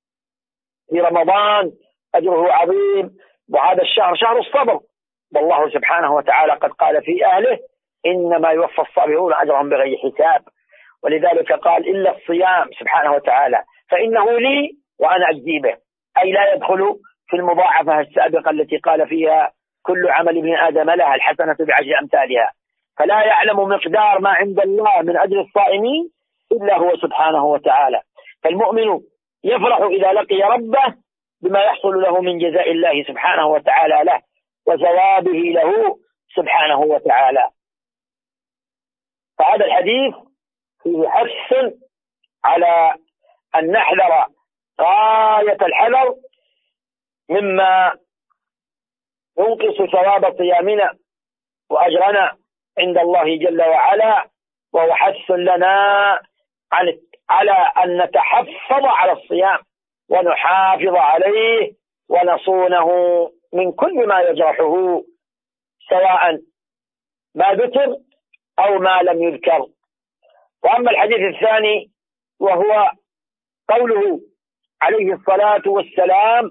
في رمضان أجره عظيم، وهذا الشهر شهر الصبر، والله سبحانه وتعالى قد قال في أهله إنما يوفى الصابرون أجرهم بغير حساب. ولذلك قال إلا الصيام سبحانه وتعالى فإنه لي وأنا أجزي به، أي لا يدخل في المضاعفة السابقة التي قال فيها كل عمل ابن آدم لها الحسنة بعشر أمثالها، فلا يعلم مقدار ما عند الله من أجر الصائمين إلا هو سبحانه وتعالى. فالمؤمن يفرح إذا لقي ربه بما يحصل له من جزاء الله سبحانه وتعالى له وثوابه له سبحانه وتعالى. فهذا الحديث فيه حث على أن نحذر غاية الحذر مما ينقص ثواب صيامنا وأجرنا عند الله جل وعلا، وهو حث لنا عن على أن نتحفظ على الصيام ونحافظ عليه ونصونه من كل ما يجرحه، سواء ما ذكر أو ما لم يذكر. وأما الحديث الثاني وهو قوله عليه الصلاة والسلام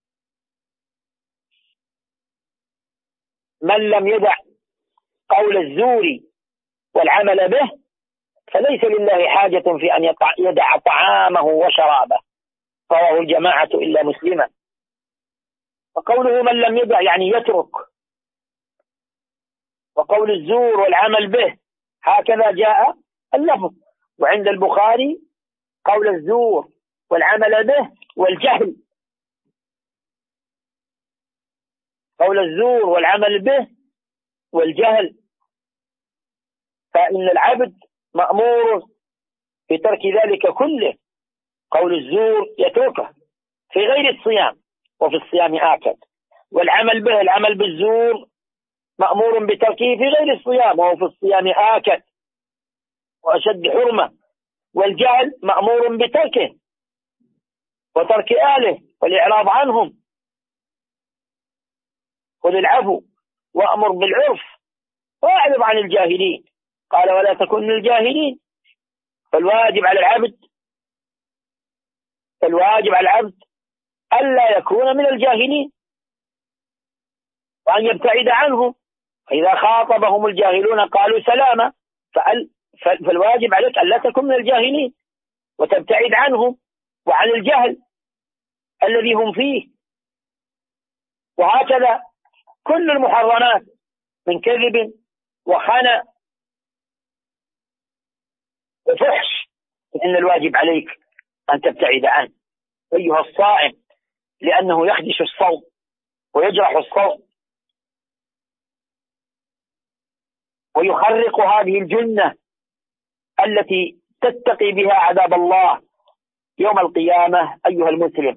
من لم يدع قول الزور والعمل به فليس لله حاجة في أن يدع طعامه وشرابه، رواه الجماعة إلا مسلما. وقوله من لم يدع يعني يترك، وقول الزور والعمل به هكذا جاء اللفظ. وعند البخاري قول الزور والعمل به والجهل، قول الزور والعمل به والجهل، فإن العبد مأمور بترك ذلك كله. قول الزور يتركه في غير الصيام، وفي الصيام آكد، والعمل به العمل بالزور مأمور بتركه في غير الصيام، وهو في الصيام آكد وأشد حرمة. والجهل مأمور بتركه وترك أهله والإعراض عنهم. خذ العفو وأمر بالعرف وأعرض عن الجاهلين، قال ولا تكن من الجاهلين. فالواجب على العبد فالواجب على العبد ألا يكون من الجاهلين وأن يبتعد عنهم، فإذا خاطبهم الجاهلون قالوا سلاما، فالواجب عليك ألا تكن من الجاهلين وتبتعد عنهم وعن الجهل الذي هم فيه. وهكذا كل المحرمات من كذب وخنا وفحش إن الواجب عليك أن تبتعد عنه أيها الصائم، لأنه يخدش الصوم ويجرح الصوم ويخرق هذه الجنة التي تتقي بها عذاب الله يوم القيامة. أيها المسلم،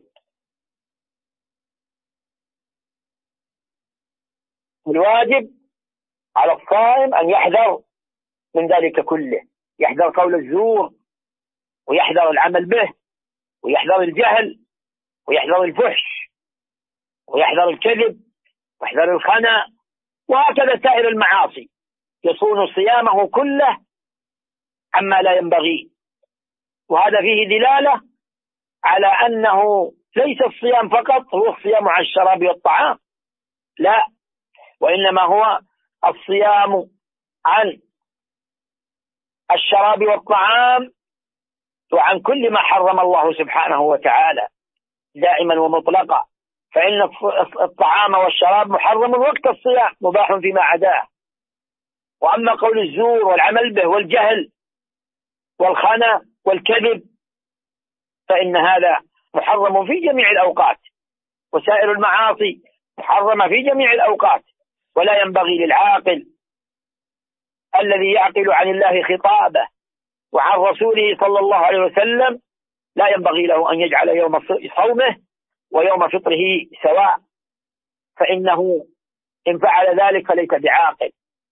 الواجب على الصائم أن يحذر من ذلك كله، يحذر قول الزور ويحذر العمل به ويحذر الجهل ويحذر الفحش ويحذر الكذب ويحذر الخنا، وهكذا سائر المعاصي، يصون صيامه كله عما لا ينبغي. وهذا فيه دلالة على أنه ليس الصيام فقط هو الصيام عن الشراب والطعام، لا، وإنما هو الصيام عن الشراب والطعام وعن كل ما حرم الله سبحانه وتعالى دائما ومطلقا، فإن الطعام والشراب محرم وقت الصيام مباح فيما عداه. وأما قول الزور والعمل به والجهل والخنا والكذب فإن هذا محرم في جميع الأوقات، وسائر المعاصي محرمة في جميع الأوقات، ولا ينبغي للعاقل الذي يعقل عن الله خطابه وعن رسوله صلى الله عليه وسلم، لا ينبغي له أن يجعل يوم صومه ويوم فطره سواء، فإنه إن فعل ذلك فليس بعاقل.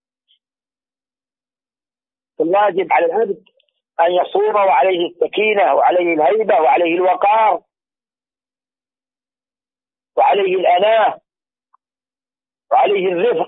الواجب على العبد أن يصوم وعليه السكينة وعليه الهيبة وعليه الوقار وعليه الأناة وعليه الرفق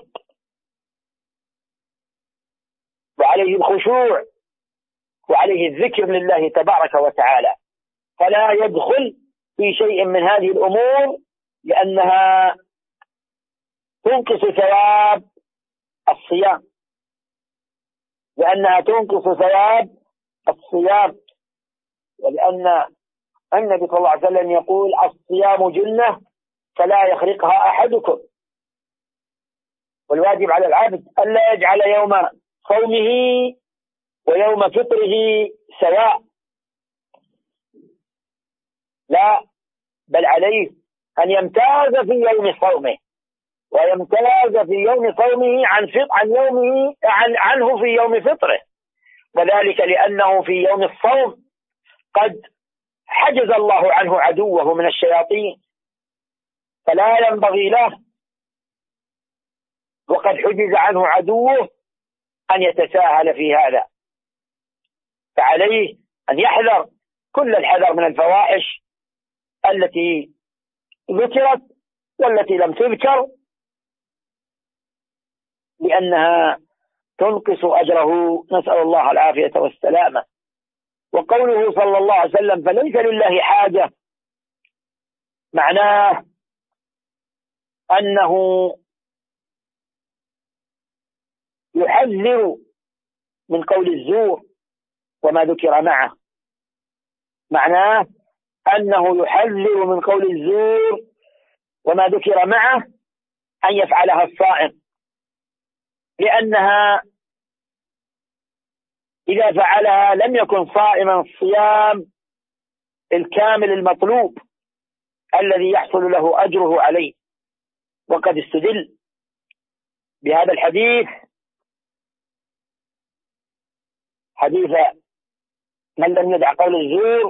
وعليه الخشوع وعليه الذكر لله تبارك وتعالى، فلا يدخل في شيء من هذه الأمور لأنها تنقص ثواب الصيام، لأنها تنقص ثواب الصيام، ولأن النبي صلى الله عليه وسلم يقول الصيام جنة فلا يخرقها أحدكم، والواجب على العبد ألا يجعل يوم صومه ويوم فطره سواء، لا، بل عليه أن يمتاز في يوم صومه ويمتاز في يوم صومه عن عن يومه عن عنه في يوم فطره، وذلك لأنه في يوم الصوم قد حجز الله عنه عدوه من الشياطين فلا ينبغي له، وقد حجز عنه عدوه أن يتساهل في هذا، فعليه أن يحذر كل الحذر من الفواحش التي ذكرت والتي لم تذكر، لأنها تنقص أجره، نسأل الله العافية والسلامة. وقوله صلى الله عليه وسلم فليس لله حاجة، معناه أنه يحذر من قول الزور وما ذكر معه، معناه أنه يحذر من قول الزور وما ذكر معه أن يفعلها الصائم، لأنها إذا فعلها لم يكن صائما الصيام الكامل المطلوب الذي يحصل له أجره عليه. وقد استدل بهذا الحديث حديث من لم يدع قول الزور،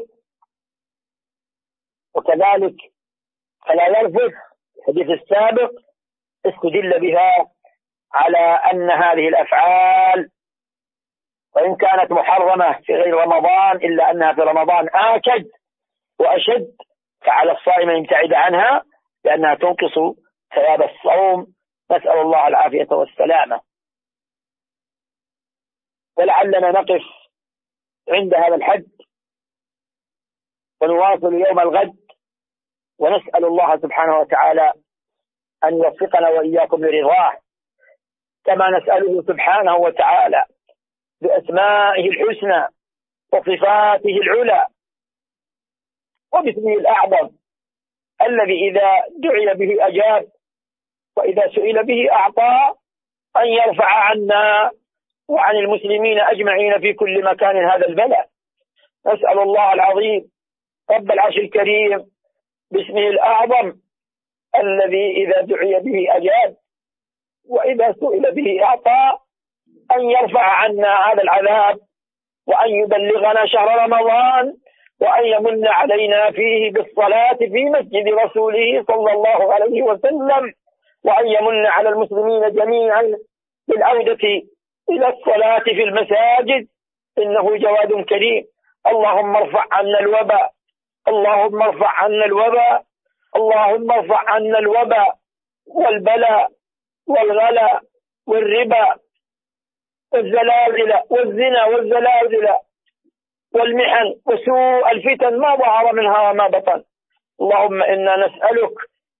وكذلك فلا يلفظ الحديث السابق استدل بها على أن هذه الأفعال وإن كانت محرمة في غير رمضان إلا أنها في رمضان آكد وأشد، فعلى الصائم أن يبتعد عنها لأنها تنقص ثواب الصوم، نسأل الله العافية والسلامة. ولعلنا نقف عند هذا الحد ونواصل يوم الغد، ونسأل الله سبحانه وتعالى أن يوفقنا وإياكم لرضاه، كما نسأله سبحانه وتعالى بأسمائه الحسنى وصفاته العلى وباسمه الأعظم الذي إذا دعي به أجاب وإذا سئل به أعطى، أن يرفع عنا وعن المسلمين أجمعين في كل مكان هذا البلاء. نسأل الله العظيم رب العرش الكريم باسمه الأعظم الذي إذا دعي به أجاب وإذا سئل به أعطى، أن يرفع عنا هذا العذاب، وأن يبلغنا شهر رمضان، وأن يمن علينا فيه بالصلاة في مسجد رسوله صلى الله عليه وسلم، وأن يمن على المسلمين جميعا بالعودة إلى الصلاة في المساجد، إنه جواد كريم. اللهم ارفع عنا الوباء، اللهم ارفع عنا الوباء، اللهم ارفع عنا الوباء والبلاء والغلاء والربا والزلازل والزنا والزلازل والمحن وسوء الفتن ما ظهر منها وما بطن. اللهم إنا نسألك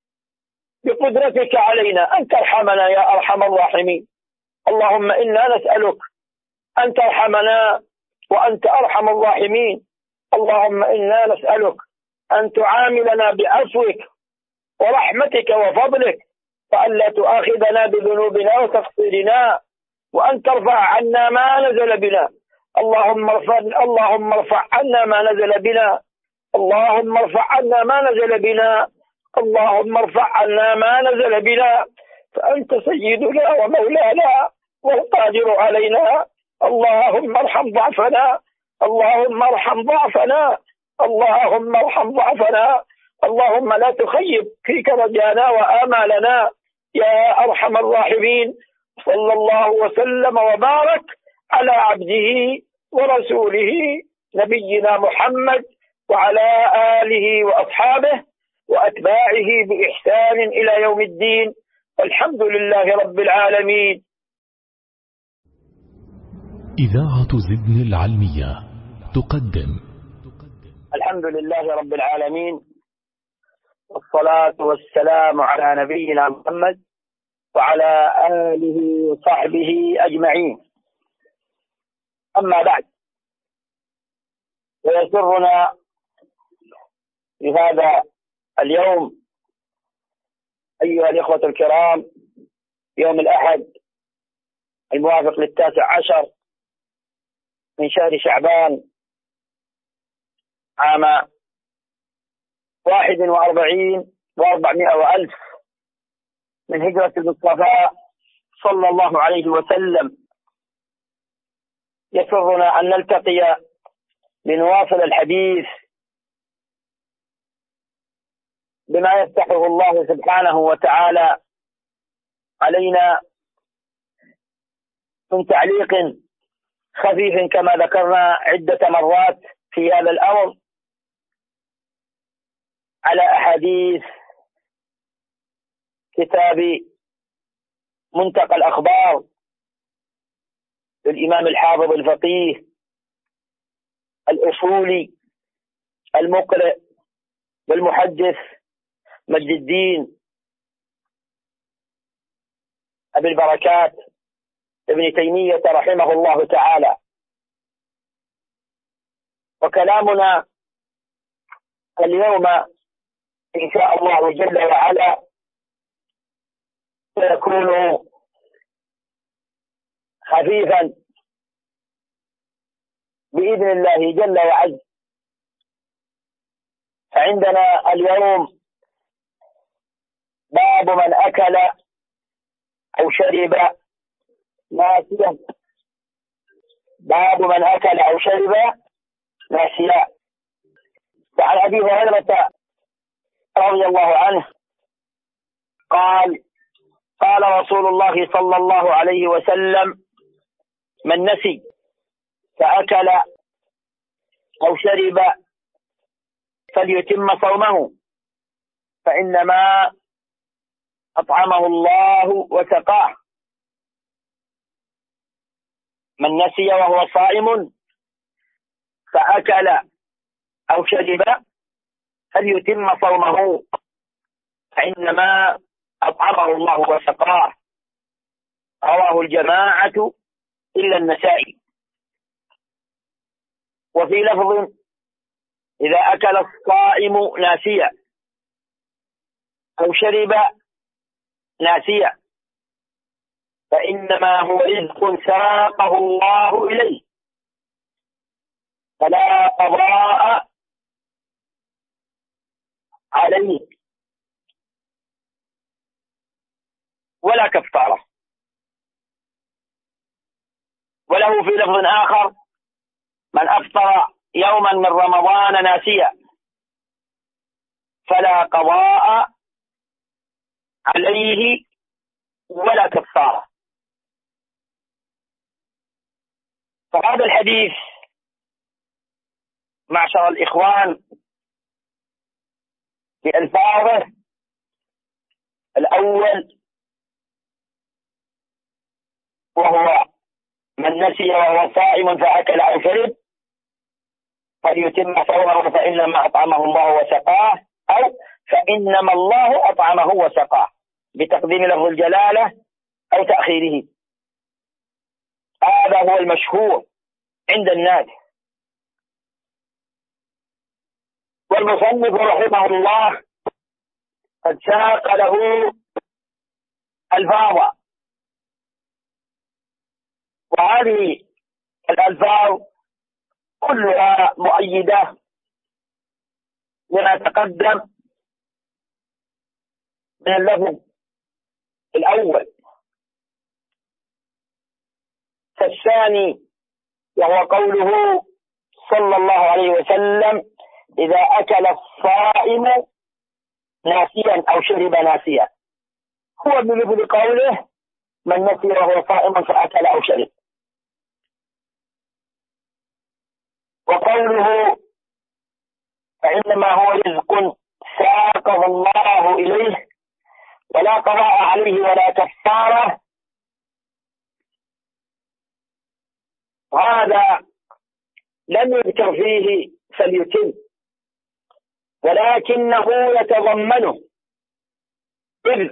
بقدرتك علينا أن ترحمنا يا أرحم الراحمين. اللهم إنا نسألك أن ترحمنا وأنت أرحم الراحمين. اللهم إنا نسألك أن تعاملنا بعفوك ورحمتك وفضلك، وأن لا تؤاخذنا بذنوبنا وتقصيرنا، وأن ترفع عنا ما نزل بنا. اللهم ارفع اللهم ارفع عنا ما نزل بنا، اللهم ارفع عنا ما نزل بنا، اللهم ارفع عنا ما نزل بنا، فأنت سيدنا ومولانا والقادر علينا. اللهم ارحم ضعفنا، اللهم ارحم ضعفنا، اللهم ارحم ضعفنا، اللهم لا تخيب فيك رجانا وآمالنا يا أرحم الراحمين. صلى الله وسلم وبارك على عبده ورسوله نبينا محمد وعلى آله وأصحابه وأتباعه بإحسان إلى يوم الدين، والحمد لله رب العالمين.
إذاعة زدن العلمية تقدم.
الحمد لله رب العالمين، والصلاة والسلام على نبينا محمد وعلى آله وصحبه أجمعين. أما بعد، ويسرنا في هذا اليوم أيها الإخوة الكرام، يوم الأحد الموافق للتاسع عشر من شهر شعبان عام واحد وأربعين وأربعمائة وألف من هجرة المصطفى صلى الله عليه وسلم، يسرنا أن نلتقي لنواصل الحديث بما يفتحه الله سبحانه وتعالى علينا من تعليق خفيف كما ذكرنا عدة مرات في هذا الأمر على أحاديث كتاب منتقى الأخبار للإمام الحافظ الفقيه الأصولي المقرئ والمحدث مجد الدين أبي البركات ابن تيمية رحمه الله تعالى. وكلامنا اليوم إن شاء الله جل وعلا سيكون خفيفا بإذن الله جل وعلا. فعندنا اليوم باب من أكل أو شرب ناسيا. باب من أكل أو شرب ناسيا. وعن أبي هريرة رضي الله عنه قال قال رسول الله صلى الله عليه وسلم: من نسي فأكل أو شرب فليتم صومه فإنما أطعمه الله وسقاه. من نسي وهو صائم فأكل أو شرب فليتم صومه فإنما أطعمه الله وسقاه. رواه الجماعة إلا النسائي. وفي لفظ: إذا أكل الصائم ناسيا أو شرب ناسيا فإنما هو رزق ساقه الله إليه فلا قضاء عليه ولا كفارة. وله في لفظ آخر: من أفطر يوما من رمضان ناسيا فلا قضاء عليه ولا كفارة. فهذا الحديث معشر الإخوان بألفاظه: الأول وهو من نسي وهو صائم فأكل أو شرب فليتم صومه فإنما أطعمه الله وسقاه، أو فإنما الله أطعمه وسقاه بتقديم لفظ الجلالة أو تأخيره. هذا هو المشهور عند الناس. والمصنف رحمه الله قد ساق له ألفاظا، وهذه الألفاظ كلها مؤيدة لما تقدم من اللفظ الأول. فالثاني وهو قوله صلى الله عليه وسلم: إذا أكل الصائم ناسيا أو شرب ناسيا، هو بمثل قوله: من نسي وهو صائم فأكل أو شرب. وقوله: فإنما هو رزق ساقه الله إليه ولا قضاء عليه ولا كفارة، هذا لم يذكر فيه فليتم، ولكنه يتضمنه، إذ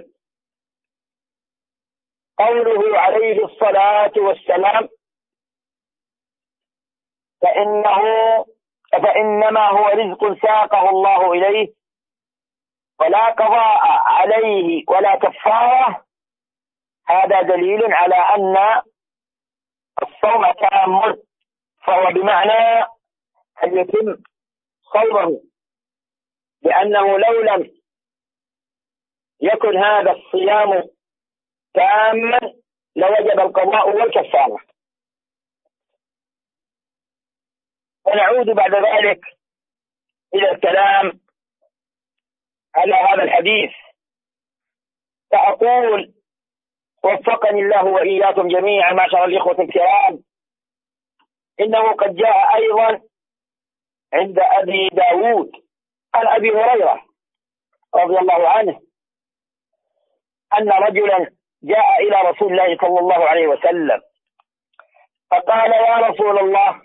قوله عليه الصلاة والسلام فإنه فإنما هو رزق ساقه الله إليه ولا قضاء عليه ولا كفارة، هذا دليل على أن الصوم تام، فهو بمعنى أن يتم صومه، لأنه لو لم يكن هذا الصيام تاما لوجب القضاء والكفارة. ونعود بعد ذلك إلى الكلام على هذا الحديث، فأقول وفقني الله وإياكم جميعا معشر الإخوة الكرام، إنه قد جاء أيضا عند أبي داود عن أبي هريرة رضي الله عنه أن رجلا جاء إلى رسول الله صلى الله عليه وسلم فقال: يا رسول الله،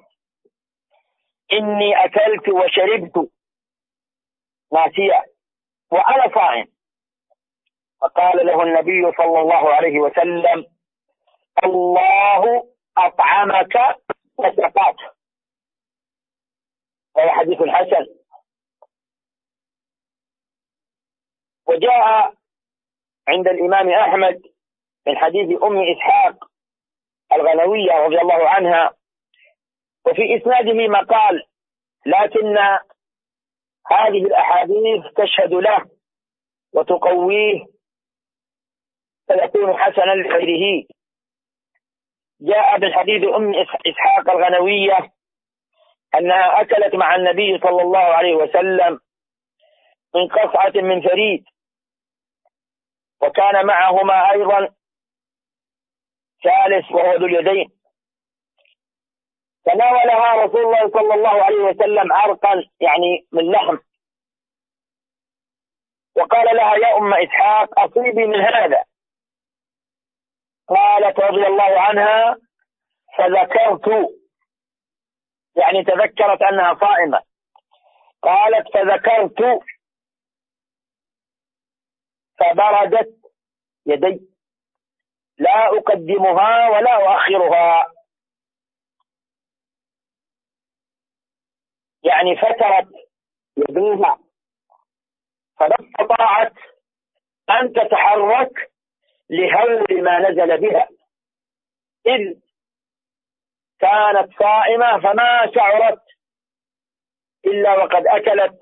إني أكلت وشربت ناسيا وأنا صائم. فقال له النبي صلى الله عليه وسلم: الله أطعمك وسقاك. هذا حديث حسن. وجاء عند الإمام أحمد من حديث أم إسحاق الغنوية رضي الله عنها، وفي إسناده مقال، لكن هذه الأحاديث تشهد له وتقويه فيكون حسنا لغيره. جاء بالحديث أم إسحاق الغنوية أنها أكلت مع النبي صلى الله عليه وسلم من قصعة من فريد، وكان معهما أيضا ثالث وهو ذو اليدين، تناولها رسول الله صلى الله عليه وسلم عرقا يعني من لحم، وقال لها: يا أم إسحاق، أصيبي من هذا. قالت رضي الله عنها: فذكرت، يعني تذكرت أنها صائمة. قالت: فذكرت فبردت يدي، لا أقدمها ولا أؤخرها، يعني فترت يديها فما استطاعت أن تتحرك لهول ما نزل بها، إذ كانت صائمة فما شعرت إلا وقد أكلت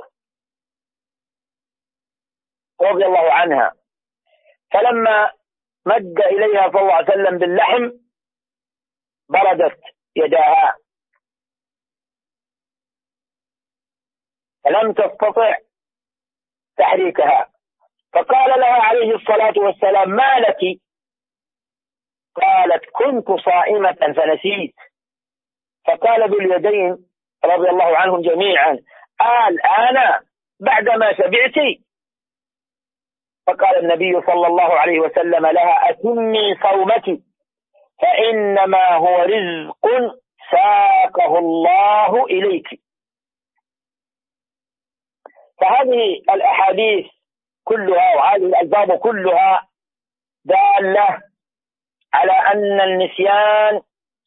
رضي الله عنها. فلما مد إليها صلى الله عليه وسلم باللحم بردت يداها فلم تستطع تحريكها، فقال لها عليه الصلاة والسلام: ما لك؟ قالت: كنت صائمة فنسيت. فقال ذو اليدين رضي الله عنهم جميعا: الآن بعدما سبعتي؟ فقال النبي صلى الله عليه وسلم لها: أتمي صومك فإنما هو رزق ساقه الله إليك. فهذه الأحاديث كلها وهذه الألفاظ كلها دالة على أن النسيان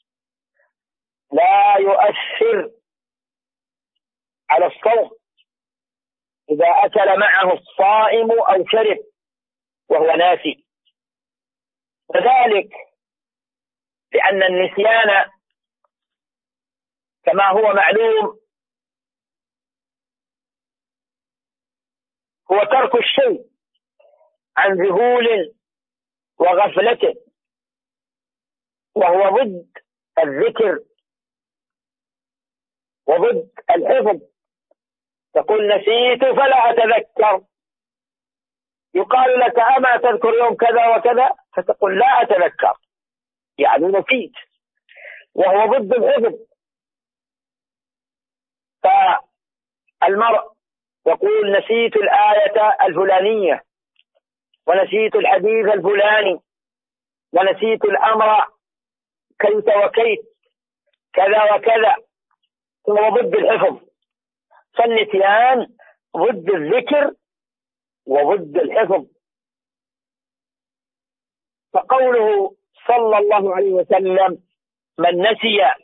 لا يؤثر على الصوم إذا أكل معه الصائم أو شرب وهو ناسي، وذلك لأن النسيان كما هو معلوم هو ترك الشيء عن ذهول وغفلة، وهو ضد الذكر وضد الحفظ. تقول نسيت فلا أتذكر، يقال لك: أما تذكر يوم كذا وكذا؟ فتقول: لا أتذكر، يعني نسيت، وهو ضد الحفظ. فالمرء يقول: نسيت الآية الفلانية، ونسيت الحديث الفلاني، ونسيت الأمر كيف وكيف كذا وكذا، هو ضد الحفظ. فالنسيان ضد الذكر وضد الحفظ. فقوله صلى الله عليه وسلم من نسي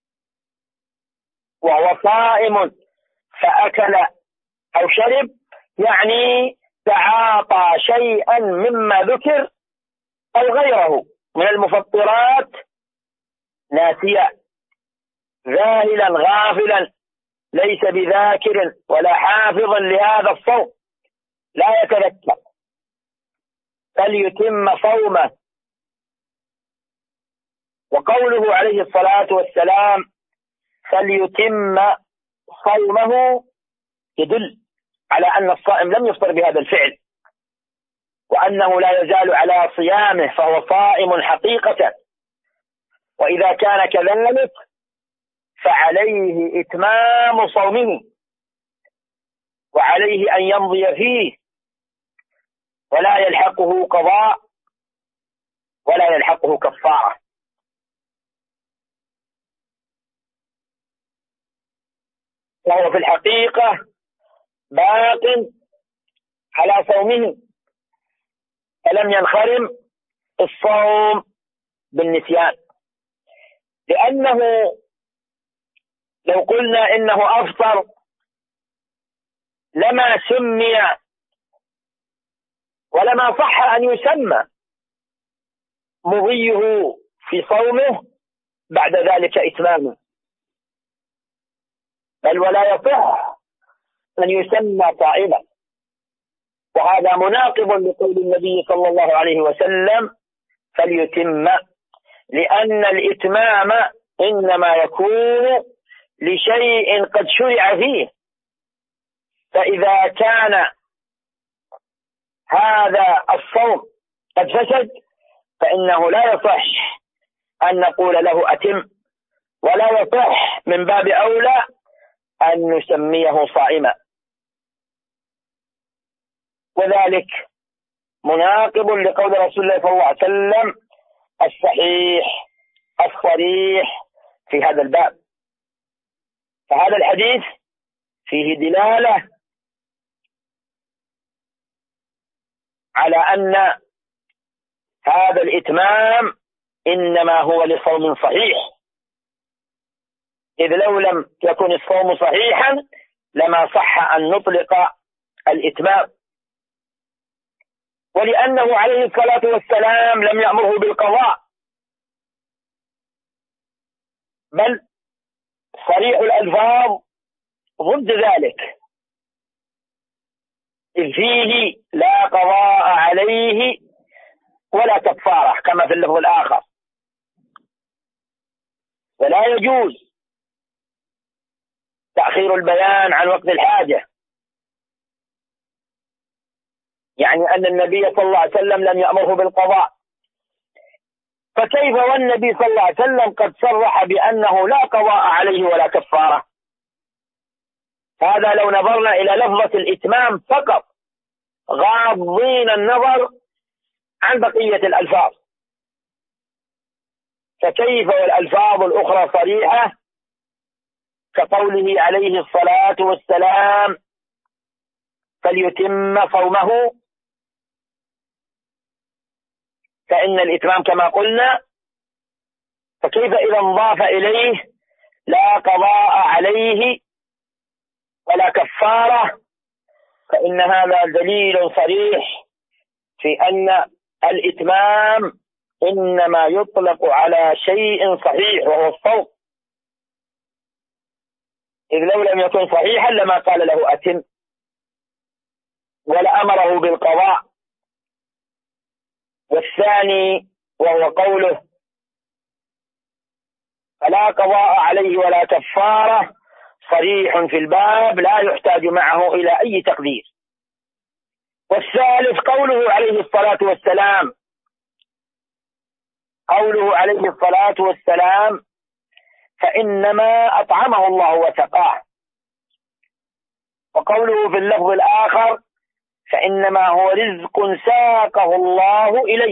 وهو صائم فأكل أو شرب، يعني تعاطى شيئا مما ذكر أو غيره من المفطرات ناسيا ذاهلا غافلا ليس بذاكر ولا حافظا لهذا الصوم، لا يتذكر، فليتم صومه. وقوله عليه الصلاة والسلام فليتم صومه يدل على أن الصائم لم يفطر بهذا الفعل، وأنه لا يزال على صيامه فهو صائم حقيقة. وإذا كان كذلك فعليه إتمام صومه، وعليه أن يمضي فيه، ولا يلحقه قضاء ولا يلحقه كفارة. وهو في الحقيقة باق على صومه، فلم ينخرم الصوم بالنسيان، لأنه لو قلنا إنه أفطر لما سمي ولما صح أن يسمى مضيه في صومه بعد ذلك إتمامه، بل ولا يصح أن يسمى صائما. وهذا مناقض لقول النبي صلى الله عليه وسلم فليتم، لأن الإتمام إنما يكون لشيء قد شرع فيه، فإذا كان هذا الصوم قد فسد فإنه لا يصح أن نقول له أتم، ولا يصح من باب أولى أن نسميه صائما، وذلك مناقض لقول رسول الله صلى الله عليه وسلم الصحيح الصريح في هذا الباب. فهذا الحديث فيه دلالة على أن هذا الإتمام إنما هو لصوم صحيح، إذ لو لم يكن الصوم صحيحا لما صح أن نطلق الإتمام. ولأنه عليه الصلاة والسلام لم يأمره بالقضاء، بل صريح الألفاظ ضد ذلك، إذ فيه لا قضاء عليه ولا كفارة كما في اللفظ الآخر. ولا يجوز تأخير البيان عن وقت الحاجة، يعني أن النبي صلى الله عليه وسلم لم يأمره بالقضاء، فكيف والنبي صلى الله عليه وسلم قد صرح بأنه لا قضاء عليه ولا كفارة؟ هذا لو نظرنا إلى لفظة الإتمام فقط غاضين النظر عن بقية الألفاظ، فكيف والألفاظ الأخرى صريحة كقوله عليه الصلاة والسلام فليتم صومه، فإن الإتمام كما قلنا، فكيف إذا انضاف إليه لا قضاء عليه ولا كفارة؟ فإن هذا دليل صريح في أن الإتمام إنما يطلق على شيء صحيح وهو الصوم، إذ لو لم يكن صحيحا لما قال له أتم ولا أمره بالقضاء. والثاني وهو قوله فلا قضاء عليه ولا كفارة صريح في الباب لا يحتاج معه إلى أي تقدير. والثالث قوله عليه الصلاة والسلام قوله عليه الصلاة والسلام فإنما أطعمه الله وسقاه، وقوله في اللفظ الآخر فإنما هو رزق ساقه الله إليه.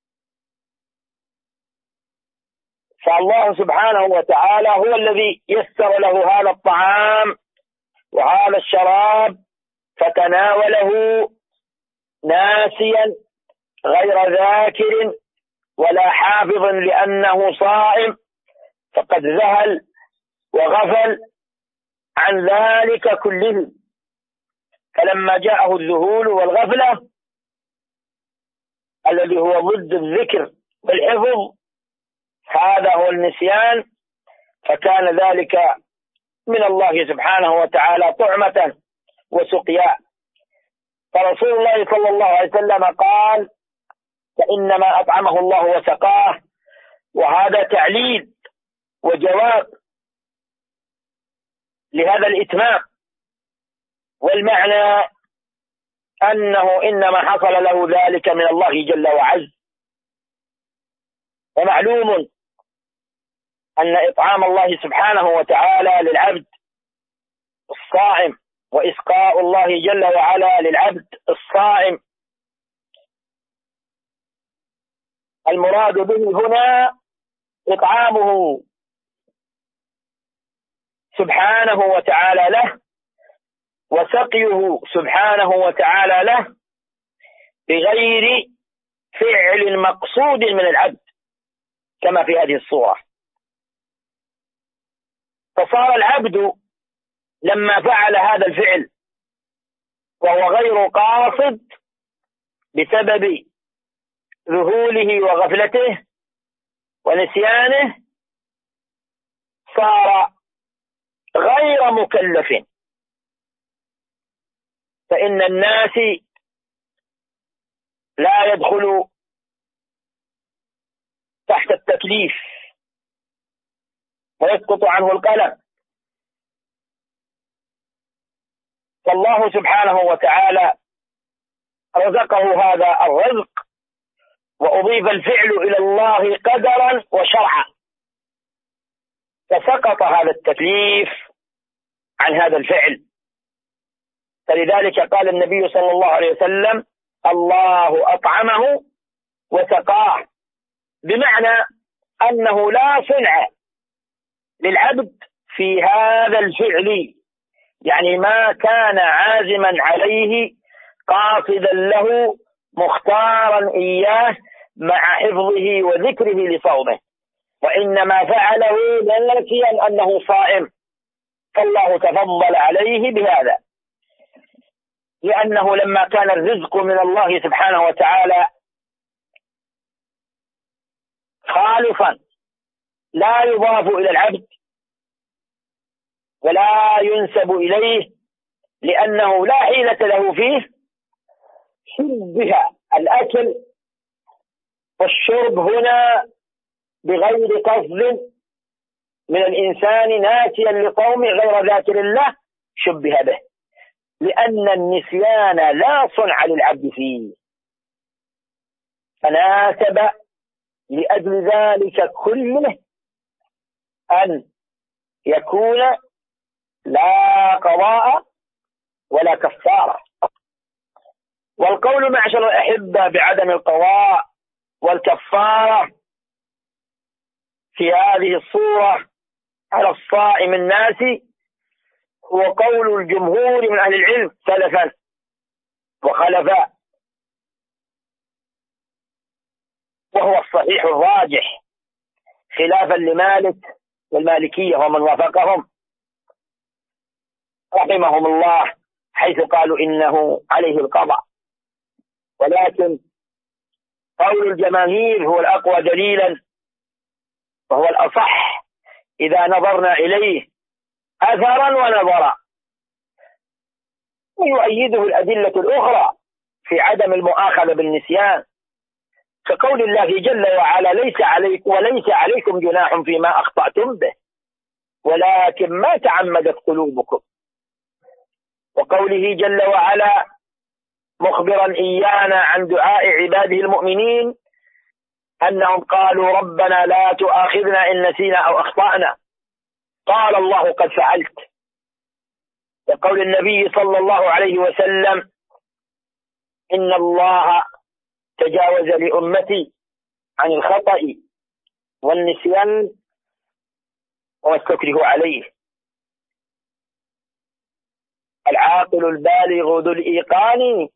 فالله سبحانه وتعالى هو الذي يسر له هذا الطعام وهذا الشراب فتناوله ناسيا غير ذاكر ولا حافظ لأنه صائم، فقد ذهل وغفل عن ذلك كله. فلما جاءه الذهول والغفلة الذي هو ضد الذكر والحفظ، هذا هو النسيان، فكان ذلك من الله سبحانه وتعالى طعمة وسقيا. فرسول الله صلى الله عليه وسلم قال: فإنما أطعمه الله وسقاه، وهذا تعليل وجواب لهذا الإتمام، والمعنى أنه إنما حصل له ذلك من الله جل وعز. ومعلوم أن إطعام الله سبحانه وتعالى للعبد الصائم وإسقاء الله جل وعلا للعبد الصائم المراد به هنا إطعامه سبحانه وتعالى له، وسقيه سبحانه وتعالى له بغير فعل مقصود من العبد كما في هذه الصورة. فصار العبد لما فعل هذا الفعل وهو غير قاصد بسبب ذهوله وغفلته ونسيانه، صار غير مكلف. فإن الناس لا يدخل تحت التكليف ويسقط عنه القلم، فالله سبحانه وتعالى رزقه هذا الرزق، وأضيف الفعل إلى الله قدرا وشرعا، فسقط هذا التكليف عن هذا الفعل. فلذلك قال النبي صلى الله عليه وسلم: الله أطعمه وسقاه، بمعنى أنه لا صنع للعبد في هذا الفعل، يعني ما كان عازما عليه قاصدا له مختارا إياه مع حفظه وذكره لصومه، وإنما فعله ناسيا أنه صائم، فالله تفضل عليه بهذا، لأنه لما كان الرزق من الله سبحانه وتعالى خالصا لا يضاف إلى العبد ولا ينسب إليه لأنه لا حيلة له فيه، شبه الأكل والشرب هنا بغير قصد من الإنسان ناسيا لقومه غير ذاكر الله، شبه به، لأن النسيان لا صنع للعبد فيه، فناسب لأجل ذلك كله أن يكون لا قضاء ولا كفارة. والقول معشر الأحبة بعدم القضاء والكفارة في هذه الصورة على الصائم الناسي هو قول الجمهور من أهل العلم سلفا وخلفا، وهو الصحيح الراجح، خلافا لمالك والمالكية ومن وافقهم رحمهم الله، حيث قالوا إنه عليه القضاء. ولكن قول الجماهير هو الأقوى دليلا وهو الأصح إذا نظرنا إليه أثرا ونظرا، ويؤيده الأدلة الأخرى في عدم المؤاخذة بالنسيان، كقول الله جل وعلا: ليس عليكم وليس عليكم جناح فيما أخطأتم به ولكن ما تعمدت قلوبكم، وقوله جل وعلا مخبرا إيانا عن دعاء عباده المؤمنين أنهم قالوا ربنا لا تؤاخذنا إن نسينا أو أخطأنا، قال الله قد فعلت. وقول النبي صلى الله عليه وسلم إن الله تجاوز لأمتي عن الخطأ والنسيان وما استكره عليه. العاقل البالغ ذو الإيقان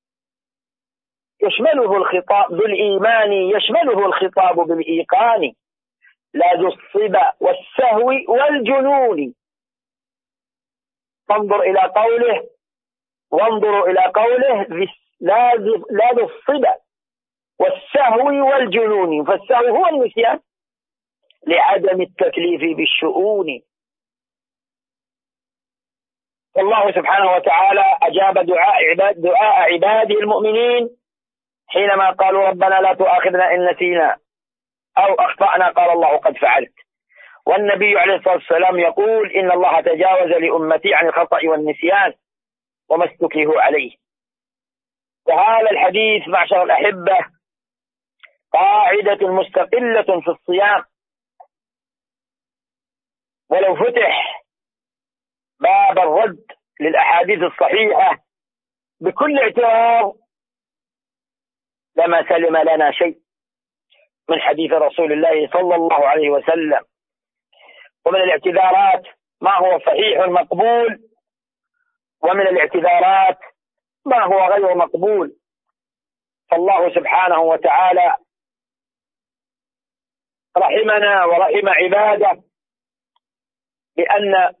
يشمله الخطاب بالإيمان يشمله الخطاب بالإيقان لا ذو الصبا والسهو والجنون. فانظر إلى قوله وانظروا إلى قوله لا ذو الصبا والسهو والجنون، فالسهو هو النسيان لعدم التكليف بالشؤون. الله سبحانه وتعالى أجاب دعاء عباد دعاء عباده المؤمنين حينما قالوا ربنا لا تؤاخذنا إن نسينا أو أخطأنا، قال الله قد فعلت. والنبي عليه الصلاة والسلام يقول إن الله تجاوز لأمتي عن الخطأ والنسيان وما استكرهوا عليه. وهذا الحديث معشر الأحبة قاعدة مستقلة في الصيام، ولو فتح باب الرد للأحاديث الصحيحة بكل اعتراض لما سلم لنا شيء من حديث رسول الله صلى الله عليه وسلم. ومن الاعتذارات ما هو صحيح مقبول، ومن الاعتذارات ما هو غير مقبول. فالله سبحانه وتعالى رحمنا ورحم عباده بأن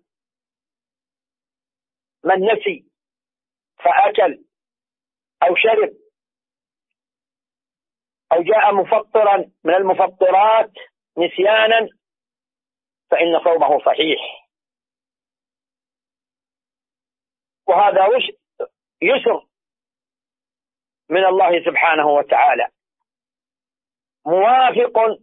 من نسي فأكل أو شرب أو جاء مفطرا من المفطرات نسيانا فإن صومه صحيح، وهذا يسر من الله سبحانه وتعالى موافق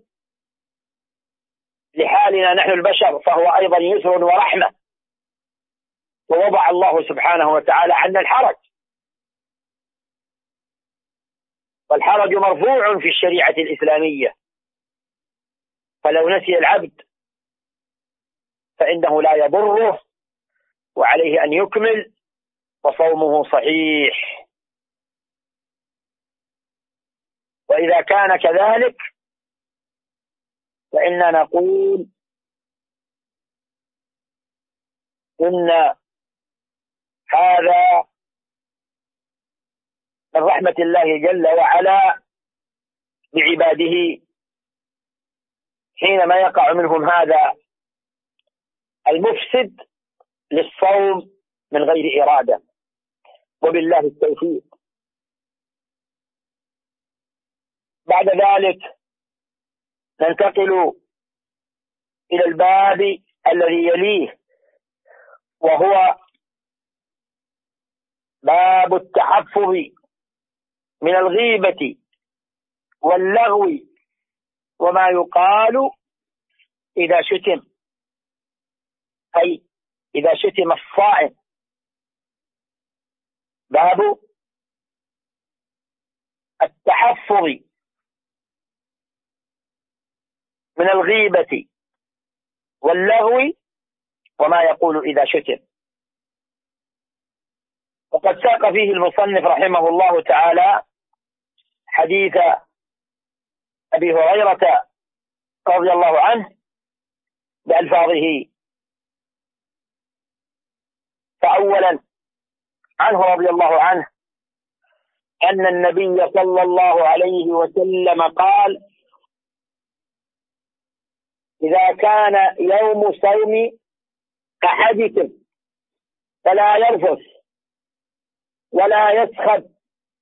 لحالنا نحن البشر، فهو أيضا يسر ورحمة. ووضع الله سبحانه وتعالى عنا الحرج، والحرج مرفوع في الشريعة الإسلامية، فلو نسي العبد فإنه لا يضره وعليه أن يكمل وصومه صحيح. وإذا كان كذلك فإننا نقول إن هذا من رحمة الله جل وعلا بعباده حينما يقع منهم هذا المفسد للصوم من غير إرادة، وبالله التوفيق. بعد ذلك ننتقل إلى الباب الذي يليه، وهو باب التحفظ من الغيبة واللغو وما يقال إذا شتم، أي إذا شتم الصائم. باب التحفظ من الغيبة واللغو وما يقول إذا شتم. وقد ساق فيه المصنف رحمه الله تعالى حديث أبي هريرة رضي الله عنه بألفاظه. فأولا عنه رضي الله عنه أن النبي صلى الله عليه وسلم قال: إذا كان يوم صوم أحدكم فلا يرفث ولا يسخب،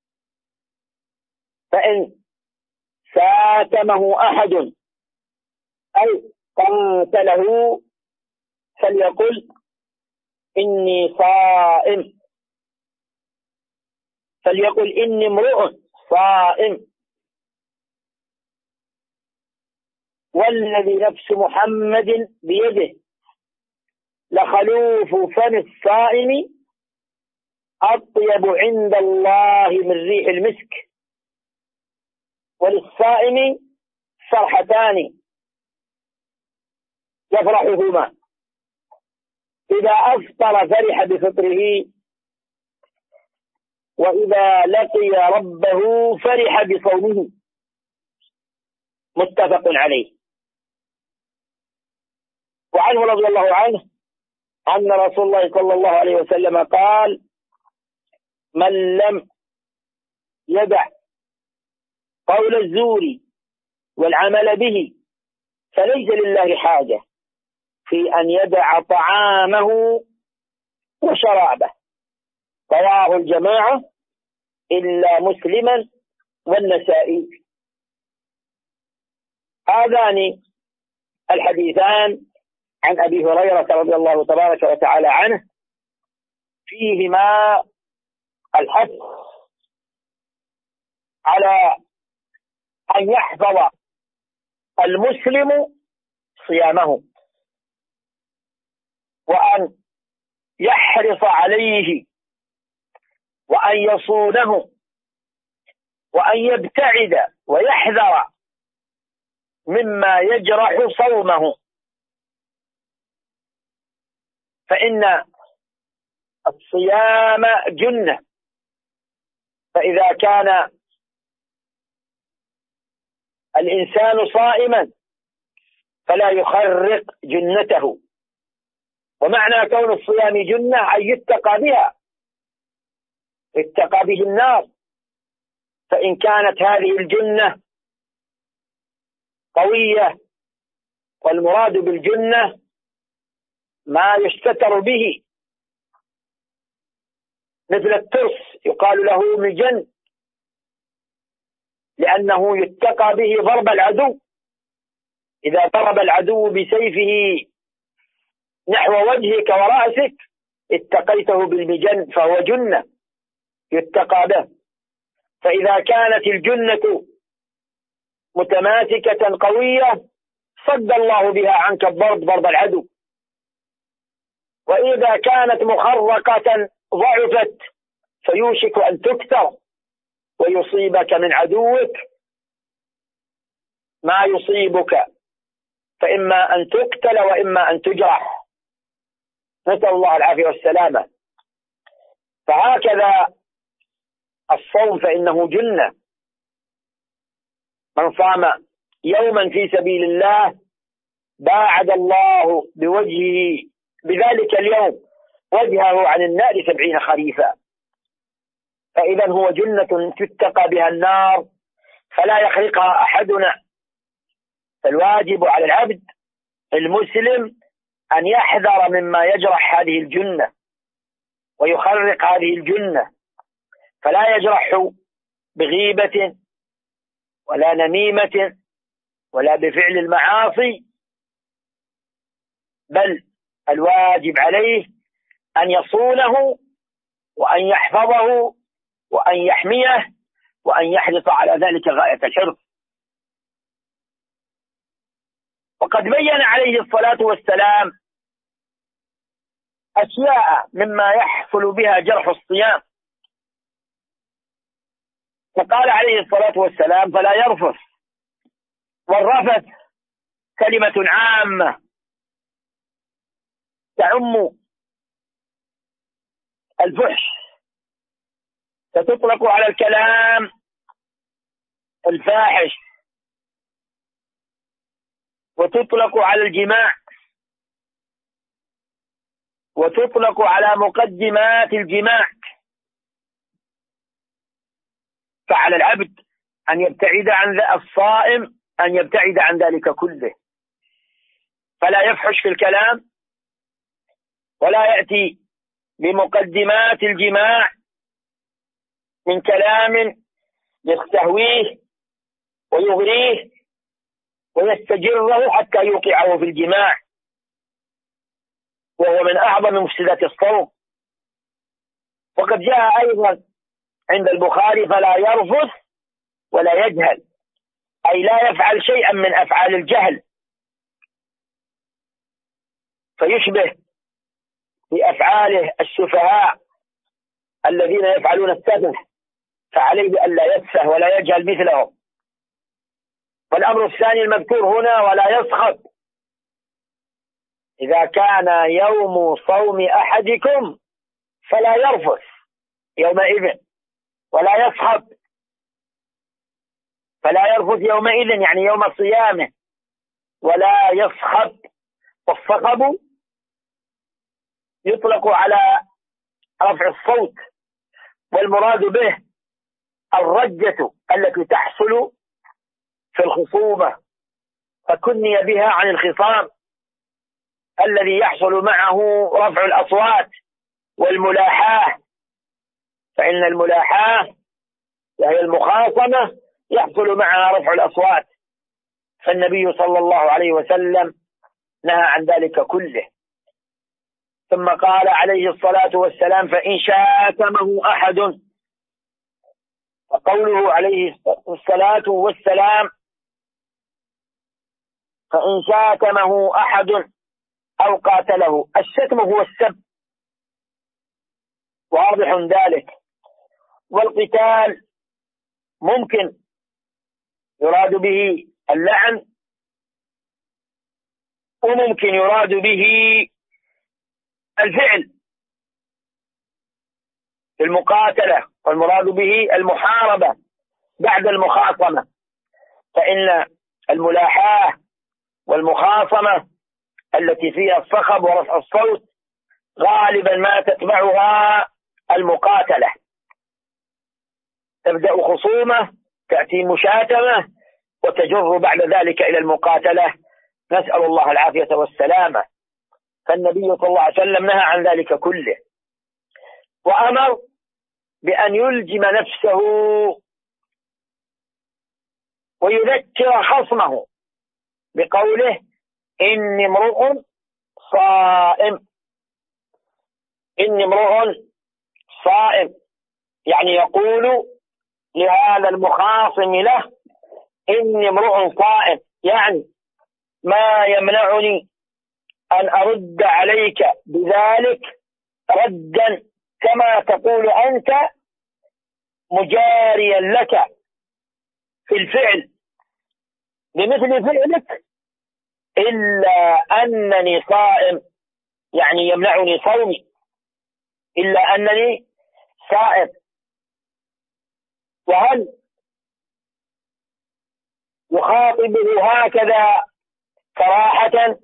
فإن ساتمه أحد أي قاتله فليقل إني صائم، فليقل إني امرؤ صائم، والذي نفس محمد بيده لخلوف فم الصائم أطيب عند الله من ريح المسك، وللصائم فرحتان يفرحهما: إذا أفطر فرح بفطره، وإذا لقي ربه فرح بصومه. متفق عليه. وعنه رضي الله عنه أن رسول الله صلى الله عليه وسلم قال: من لم يدع قول الزور والعمل به فليس لله حاجة في أن يدع طعامه وشرابه. رواه الجماعة إلا مسلما والنسائي. هذان الحديثان عن أبي هريرة رضي الله تبارك وتعالى عنه فيهما الحث على أن يحفظ المسلم صيامه، وأن يحرص عليه، وأن يصونه، وأن يبتعد ويحذر مما يجرح صومه، فإن الصيام جنة. فإذا كان الإنسان صائما فلا يخرق جنته. ومعنى كون الصيام جنة أن يتقى بها، يتقى به النار. فإن كانت هذه الجنة قوية، والمراد بالجنة ما يستتر به، مثل الترس يقال له مجن، لأنه يتقى به ضرب العدو. إذا ضرب العدو بسيفه نحو وجهك ورأسك اتقيته بالمجن، فهو جنة يتقى به. فإذا كانت الجنة متماسكة قوية صد الله بها عنك الضرب ضرب العدو. وإذا كانت مخرقة ضعفت فيوشك أن تكسر ويصيبك من عدوك ما يصيبك، فإما أن تقتل وإما أن تجرح، نسأل الله العافية والسلامة. فهكذا الصوم فإنه جنة. من صام يوما في سبيل الله باعد الله بوجهه بذلك اليوم وجهه عن النار سبعين خريفا. فإذا هو جنة تتقى بها النار فلا يخرقها أحدنا. فالواجب على العبد المسلم أن يحذر مما يجرح هذه الجنة ويخرق هذه الجنة، فلا يجرح بغيبة ولا نميمة ولا بفعل المعاصي، بل الواجب عليه أن يصونه وأن يحفظه وأن يحميه وأن يحرص على ذلك غاية الحرص. وقد بين عليه الصلاة والسلام أشياء مما يحصل بها جرح الصيام، فقال عليه الصلاة والسلام: فلا يرفث. والرفث كلمة عامة تعم الفحش، فتطلق على الكلام الفاحش، وتطلق على الجماع، وتطلق على مقدمات الجماع. فعلى العبد أن يبتعد عن الصائم أن يبتعد عن ذلك كله، فلا يفحش في الكلام ولا يأتي بمقدمات الجماع من كلام يستهويه ويغريه ويستجره حتى يوقعه في الجماع، وهو من أعظم مفسدات الصوم. وقد جاء أيضا عند البخاري: فلا يرفث ولا يجهل، أي لا يفعل شيئا من أفعال الجهل فيشبه بأفعاله السفهاء الذين يفعلون السفه، فعليه ألا يسفه ولا يجهل مثلهم. والأمر الثاني المذكور هنا: ولا يسخط. إذا كان يوم صوم أحدكم فلا يرفث يومئذ ولا يسخط. فلا يرفث يومئذ يعني يوم صيامه، ولا يسخط. والصخب يطلق على رفع الصوت، والمراد به الرجة التي تحصل في الخصومة، فكني بها عن الخصام الذي يحصل معه رفع الأصوات والملاحاة، فإن الملاحاة وهي المخاصمة يحصل معها رفع الأصوات، فالنبي صلى الله عليه وسلم نهى عن ذلك كله. ثم قال عليه الصلاة والسلام: فإن شاتمه أحد، فقوله عليه الصلاة والسلام فإن شاتمه أحد أو قاتله، الشتم هو السب، واضح ذلك. والقتال ممكن يراد به اللعن، وممكن يراد به الفعل المقاتلة، والمراد به المحاربة بعد المخاصمة، فإن الملاحاة والمخاصمة التي فيها الصخب ورفع الصوت غالبا ما تتبعها المقاتلة، تبدأ خصومة تأتي مشاتمة وتجر بعد ذلك إلى المقاتلة، نسأل الله العافية والسلامة. فالنبي صلى الله عليه وسلم نهى عن ذلك كله، وأمر بأن يلجم نفسه ويذكر خصمه بقوله: إني امرؤ صائم، إني امرؤ صائم، يعني يقول لهذا المخاصم له: إني امرؤ صائم، يعني ما يمنعني أن أرد عليك بذلك ردا كما تقول أنت مجاريا لك في الفعل بمثل فعلك، إلا أنني صائم، يعني يمنعني صومي، إلا أنني صائم. وهل يخاطبه هكذا صراحة؟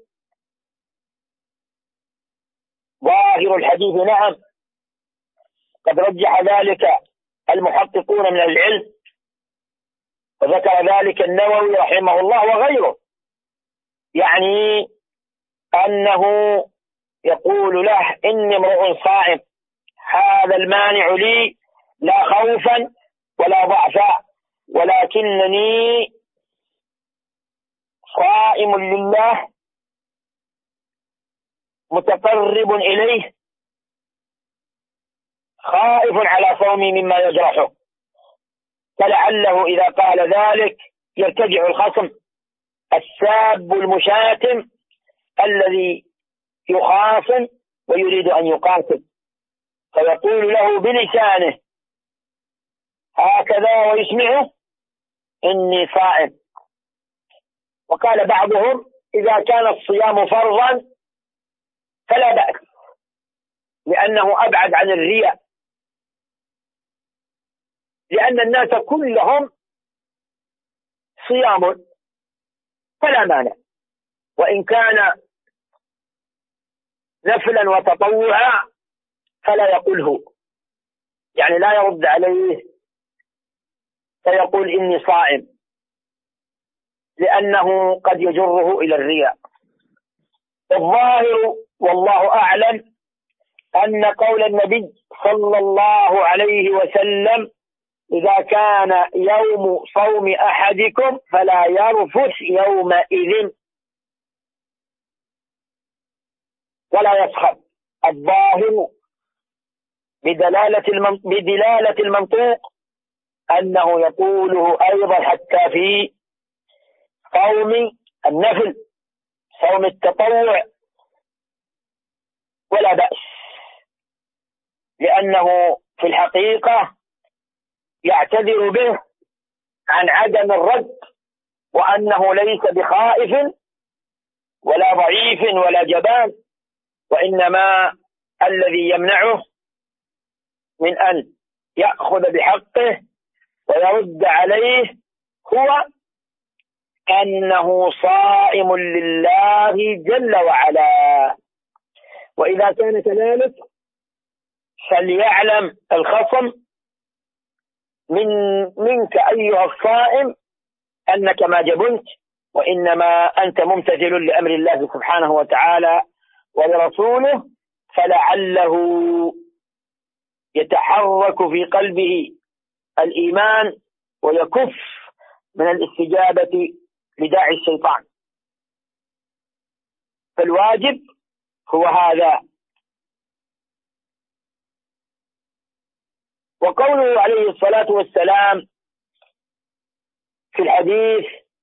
ظاهر الحديث نعم، قد رجح ذلك المحققون من العلم، وذكر ذلك النووي رحمه الله وغيره، يعني أنه يقول له: إني امرؤ صائم، هذا المانع لي لا خوفا ولا ضعفا، ولكنني صائم لله متقرب إليه خائف على صومي مما يجرحه. فلعله إذا قال ذلك يرتجع الخصم الساب المشاتم الذي يخاصم ويريد أن يقاتل، فيقول له بلسانه هكذا ويسمعه: إني صائم. وقال بعضهم: إذا كان الصيام فرضا فلا بأس، لأنه أبعد عن الرياء، لأن الناس كلهم صيام فلا مانع، وإن كان نفلا وتطوعا فلا يقوله، يعني لا يرد عليه فيقول إني صائم، لأنه قد يجره إلى الرياء. الظاهر والله أعلم أن قول النبي صلى الله عليه وسلم: إذا كان يوم صوم أحدكم فلا يرفث يومئذ ولا يسخط، الظاهر بدلالة بدلالة المنطوق أنه يقوله أيضا حتى في صوم النفل، صوم التطوع، ولا بأس، لأنه في الحقيقة يعتذر به عن عدم الرد، وأنه ليس بخائف ولا ضعيف ولا جبان، وإنما الذي يمنعه من أن يأخذ بحقه ويرد عليه هو أنه صائم لله جل وعلا. وإذا كان كذلك فليعلم الخصم من منك أيها الصائم أنك ما جبنت، وإنما أنت ممتثل لأمر الله سبحانه وتعالى ولرسوله، فلعله يتحرك في قلبه الإيمان ويكف من الاستجابة لداعي الشيطان. فالواجب هو هذا. وقوله عليه الصلاة والسلام في الحديث: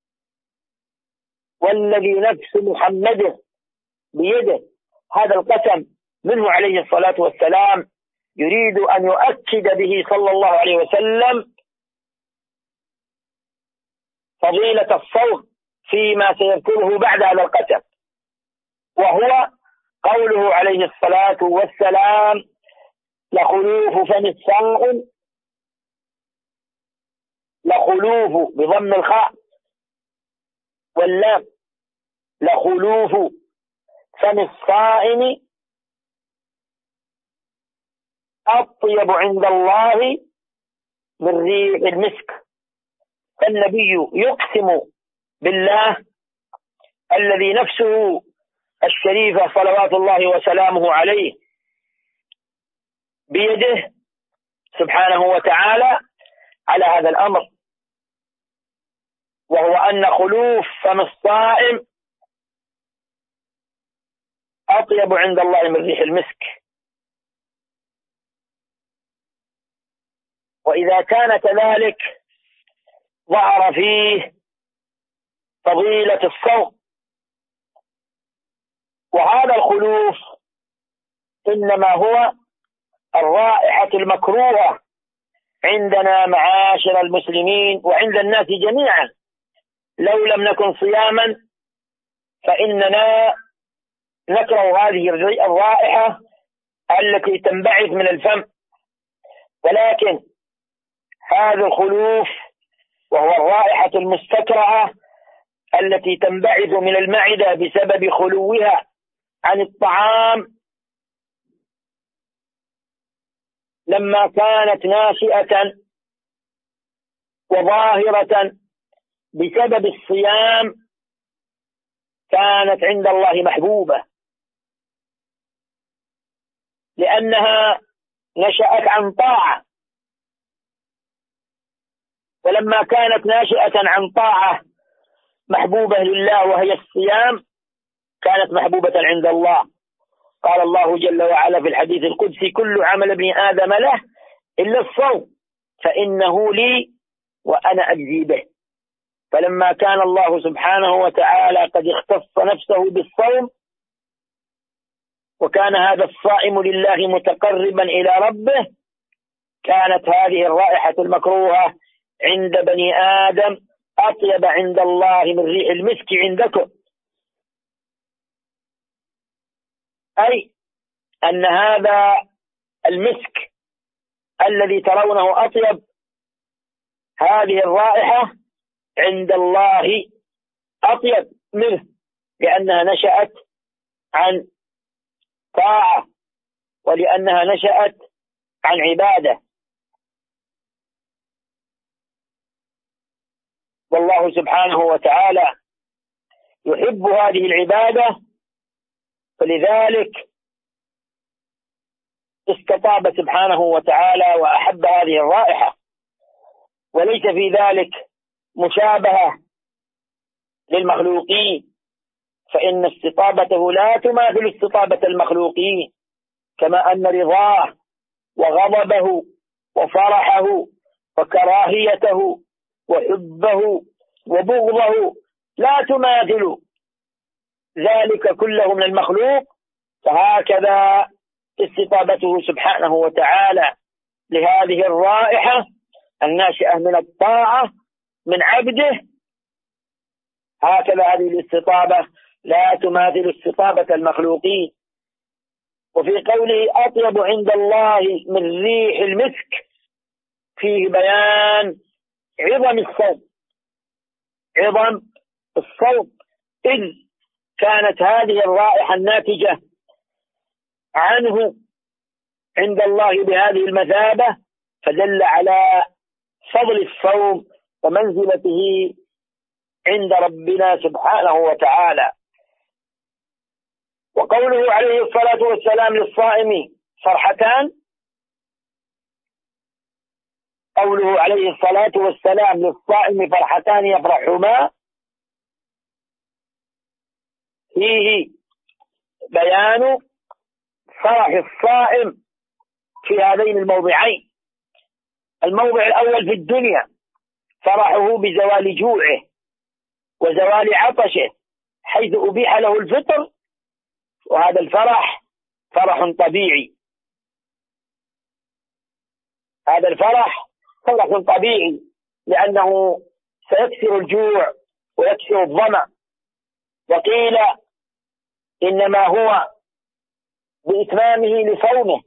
والذي نفس محمد بيده، هذا القسم منه عليه الصلاة والسلام يريد أن يؤكد به صلى الله عليه وسلم فضيلة الصوم فيما سيذكره بعد هذا القسم، وهو قوله عليه الصلاة والسلام: لخلوف فم الصائم، لخلوف بضم الخاء واللام، لخلوف فم الصائم أطيب عند الله من ريح المسك. فالنبي يقسم بالله الذي نفسه الشريفة صلوات الله وسلامه عليه بيده سبحانه وتعالى على هذا الأمر، وهو أن خلوف فم الصائم أطيب عند الله من ريح المسك. وإذا كان كذلك ظهر فيه فضيلة الصوم. وهذا الخلوف إنما هو الرائحة المكروهة عندنا معاشر المسلمين وعند الناس جميعا. لو لم نكن صياما فإننا نكره هذه الرائحة التي تنبعث من الفم، ولكن هذا الخلوف وهو الرائحة المستكرهة التي تنبعث من المعدة بسبب خلوها عن الطعام لما كانت ناشئة وظاهرة بسبب الصيام كانت عند الله محبوبة، لأنها نشأت عن طاعة، ولما كانت ناشئة عن طاعة محبوبة لله وهي الصيام كانت محبوبة عند الله. قال الله جل وعلا في الحديث القدسي: كل عمل ابن آدم له إلا الصوم فإنه لي وأنا أجزي به. فلما كان الله سبحانه وتعالى قد اختص نفسه بالصوم وكان هذا الصائم لله متقربا إلى ربه، كانت هذه الرائحة المكروهة عند بني آدم أطيب عند الله من ريح المسك عندكم، أي أن هذا المسك الذي ترونه أطيب، هذه الرائحة عند الله أطيب منه، لأنها نشأت عن طاعة ولأنها نشأت عن عبادة. والله سبحانه وتعالى يحب هذه العبادة، فلذلك استطاب سبحانه وتعالى وأحب هذه الرائحة، وليس في ذلك مشابهة للمخلوقين، فإن استطابته لا تماثل استطابة المخلوقين، كما أن رضاه وغضبه وفرحه وكراهيته وحبه وبغضه لا تماثل ذلك كله من المخلوق، فهكذا استطابته سبحانه وتعالى لهذه الرائحة الناشئة من الطاعة من عبده، هكذا هذه الاستطابة لا تماثل استطابة المخلوقين. وفي قوله أطيب عند الله من ريح المسك فيه بيان عظم الصوت، عظم الصوت، إذ كانت هذه الرائحة الناتجة عنه عند الله بهذه المثابة، فدل على فضل الصوم ومنزلته عند ربنا سبحانه وتعالى. وقوله عليه الصلاة والسلام للصائم فرحتان، قوله عليه الصلاة والسلام للصائم فرحتان يفرحهما، فيه بيان فرح الصائم في هذين الموضعين. الموضع الأول في الدنيا فرحه بزوال جوعه وزوال عطشه حيث أبيح له الفطر، وهذا الفرح فرح طبيعي، هذا الفرح فرح طبيعي لأنه سيكسر الجوع ويكسر الظمأ. وقيل إنما هو بإتمامه لصومه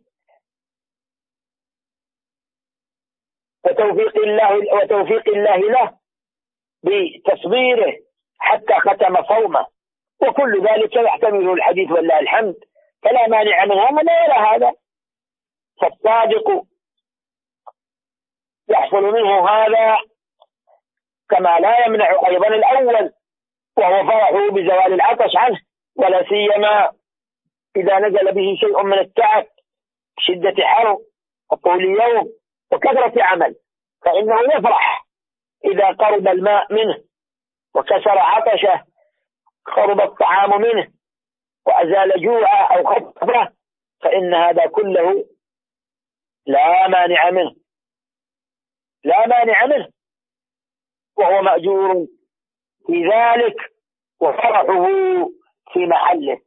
وتوفيق الله وتوفيق الله له بتصبيره حتى ختم صومه، وكل ذلك يحتمله الحديث والله الحمد، فلا مانع من هذا ولا هذا. فالصادق يحصل منه هذا كما لا يمنع أيضا الأول، وهو فرحه بزوال العطش عنه، ولا سيما إذا نزل به شيء من التعب، شدة حر وطول يوم وكثرة عمل، فإنه يفرح إذا قرب الماء منه وكسر عطشه، قرب الطعام منه وأزال جوعه أو خطبه، فإن هذا كله لا مانع منه، لا مانع منه، وهو مأجور في ذلك وفرحه في محله.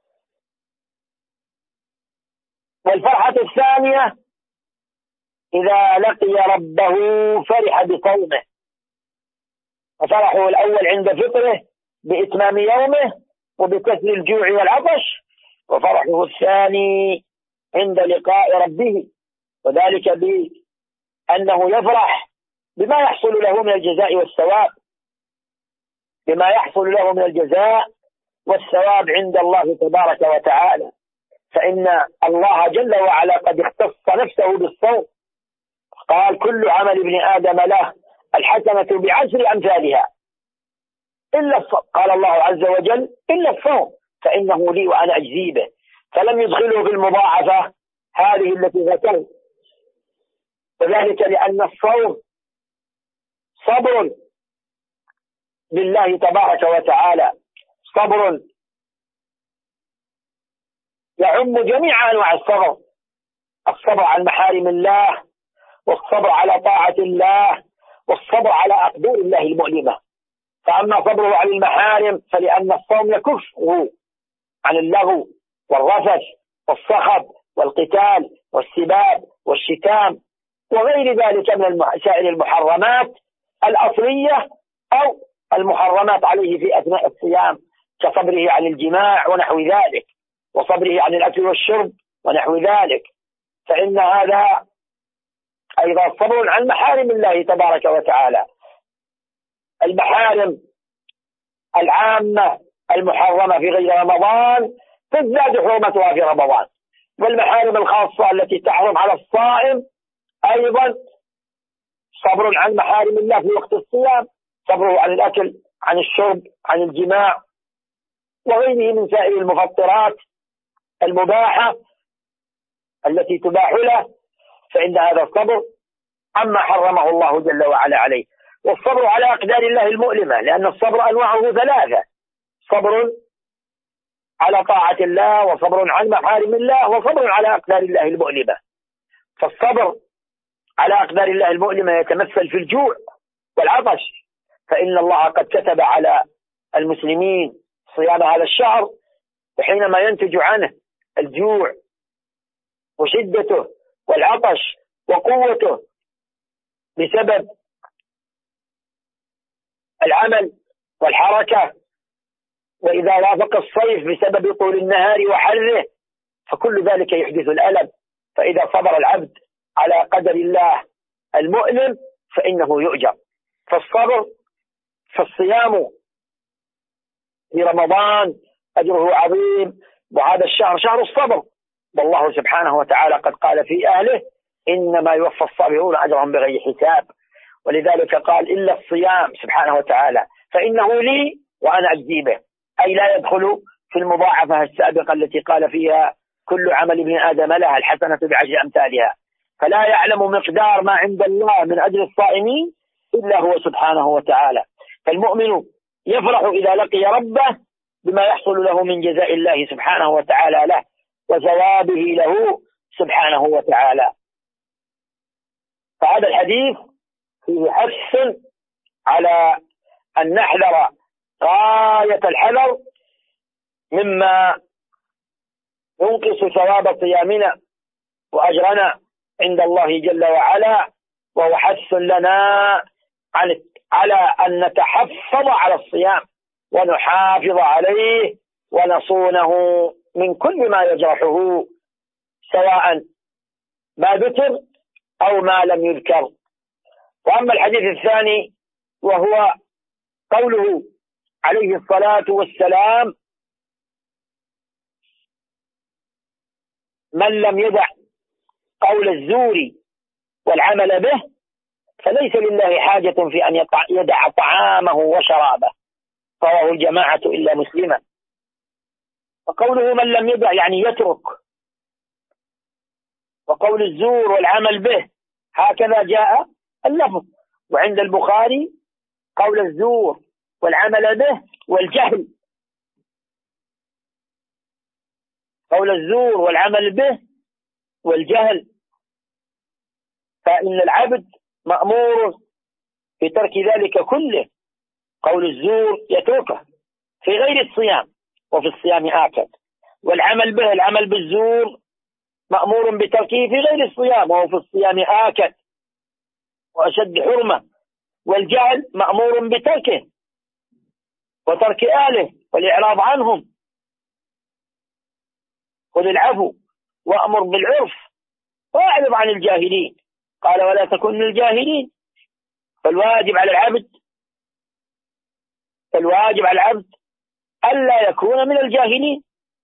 والفرحة الثانية إذا لقي ربه فرح بصومه، ففرحه الأول عند فطره بإتمام يومه وبكسر الجوع والعطش، وفرحه الثاني عند لقاء ربه، وذلك بأنه يفرح بما يحصل له من الجزاء والثواب، بما يحصل له من الجزاء والثواب عند الله تبارك وتعالى. فإن الله جل وعلا قد اختص نفسه بالصوم، قال كل عمل ابن آدم له الحسنة بعشر أمثالها إلا الصوم، قال الله عز وجل إلا الصوم فإنه لي وأنا أجزي به، فلم يدخله في المضاعفة هذه التي ذكرت، وذلك لأن الصوم صبر لله تبارك وتعالى، صبر يعم جميع أنواع الصبر، الصبر عن محارم الله، والصبر على طاعة الله، والصبر على أقدار الله المؤلمة. فأما صبره عن المحارم فلأن الصوم يكفه عن اللغو والرفث والصخب والقتال والسباب والشتام وغير ذلك من سائر المحرمات الأصلية أو المحرمات عليه في أثناء الصيام، كصبره عن الجماع ونحو ذلك، وصبره عن الأكل والشرب ونحو ذلك، فإن هذا أيضا صبر عن محارم الله تبارك وتعالى. المحارم العامة المحرمة في غير رمضان تزداد حرمتها في رمضان، والمحارم الخاصة التي تحرم على الصائم أيضا صبر عن محارم الله في وقت الصيام، صبره عن الأكل، عن الشرب، عن الجماع وغيره من سائر المفطرات المباحة التي تباح له، فإن هذا الصبر عما حرمه الله جل وعلا عليه. والصبر على أقدار الله المؤلمة، لأن الصبر أنواعه ثلاثة: صبر على طاعة الله، وصبر عن محارم الله، وصبر على أقدار الله المؤلمة. فالصبر على أقدار الله المؤلمة يتمثل في الجوع والعطش، فإن الله قد كتب على المسلمين صيام هذا الشهر، وحينما ينتج عنه الجوع وشدته والعطش وقوته بسبب العمل والحركة، وإذا وافق الصيف بسبب طول النهار وحره، فكل ذلك يحدث الألم. فإذا صبر العبد على قدر الله المؤلم فإنه يؤجر. فالصبر فالصيام في رمضان أجره عظيم، وهذا الشهر شهر الصبر، والله سبحانه وتعالى قد قال في أهله إنما يوفى الصابرون أجرهم بغير حساب. ولذلك قال إلا الصيام سبحانه وتعالى فإنه لي وأنا أجزي به، أي لا يدخل في المضاعفة السابقة التي قال فيها كل عمل ابن آدم لها الحسنة بعشر أمثالها. فلا يعلم مقدار ما عند الله من أجر الصائمين إلا هو سبحانه وتعالى. فالمؤمن يفرح إذا لقي ربه بما يحصل له من جزاء الله سبحانه وتعالى له وثوابه له سبحانه وتعالى. فهذا الحديث فيه حث على أن نحذر غاية الحذر مما ينقص ثواب صيامنا وأجرنا عند الله جل وعلا، وهو حث لنا على أن نتحفظ على الصيام ونحافظ عليه ونصونه من كل ما يجرحه سواء ما ذكر أو ما لم يذكر. وأما الحديث الثاني وهو قوله عليه الصلاة والسلام من لم يدع قول الزور والعمل به فليس لله حاجة في أن يدع طعامه وشرابه، رواه الجماعة إلا مسلما. فقوله من لم يدع يعني يترك، وقول الزور والعمل به هكذا جاء اللفظ. وعند البخاري قول الزور والعمل به والجهل، قول الزور والعمل به والجهل، فإن العبد مأمور بترك ذلك كله. قول الزور يتركه في غير الصيام، وفي الصيام آكد. والعمل به العمل بالزور مأمور بتركه في غير الصيام، وهو في الصيام آكد وأشد حرمة. والجهل مأمور بتركه وترك آله والإعراض عنهم. خذ العفو وأمر بالعرف وأعرض عن الجاهلين، قال ولا تكن من الجاهلين. فالواجب على العبد فالواجب على العبد ألا يكون من الجاهلين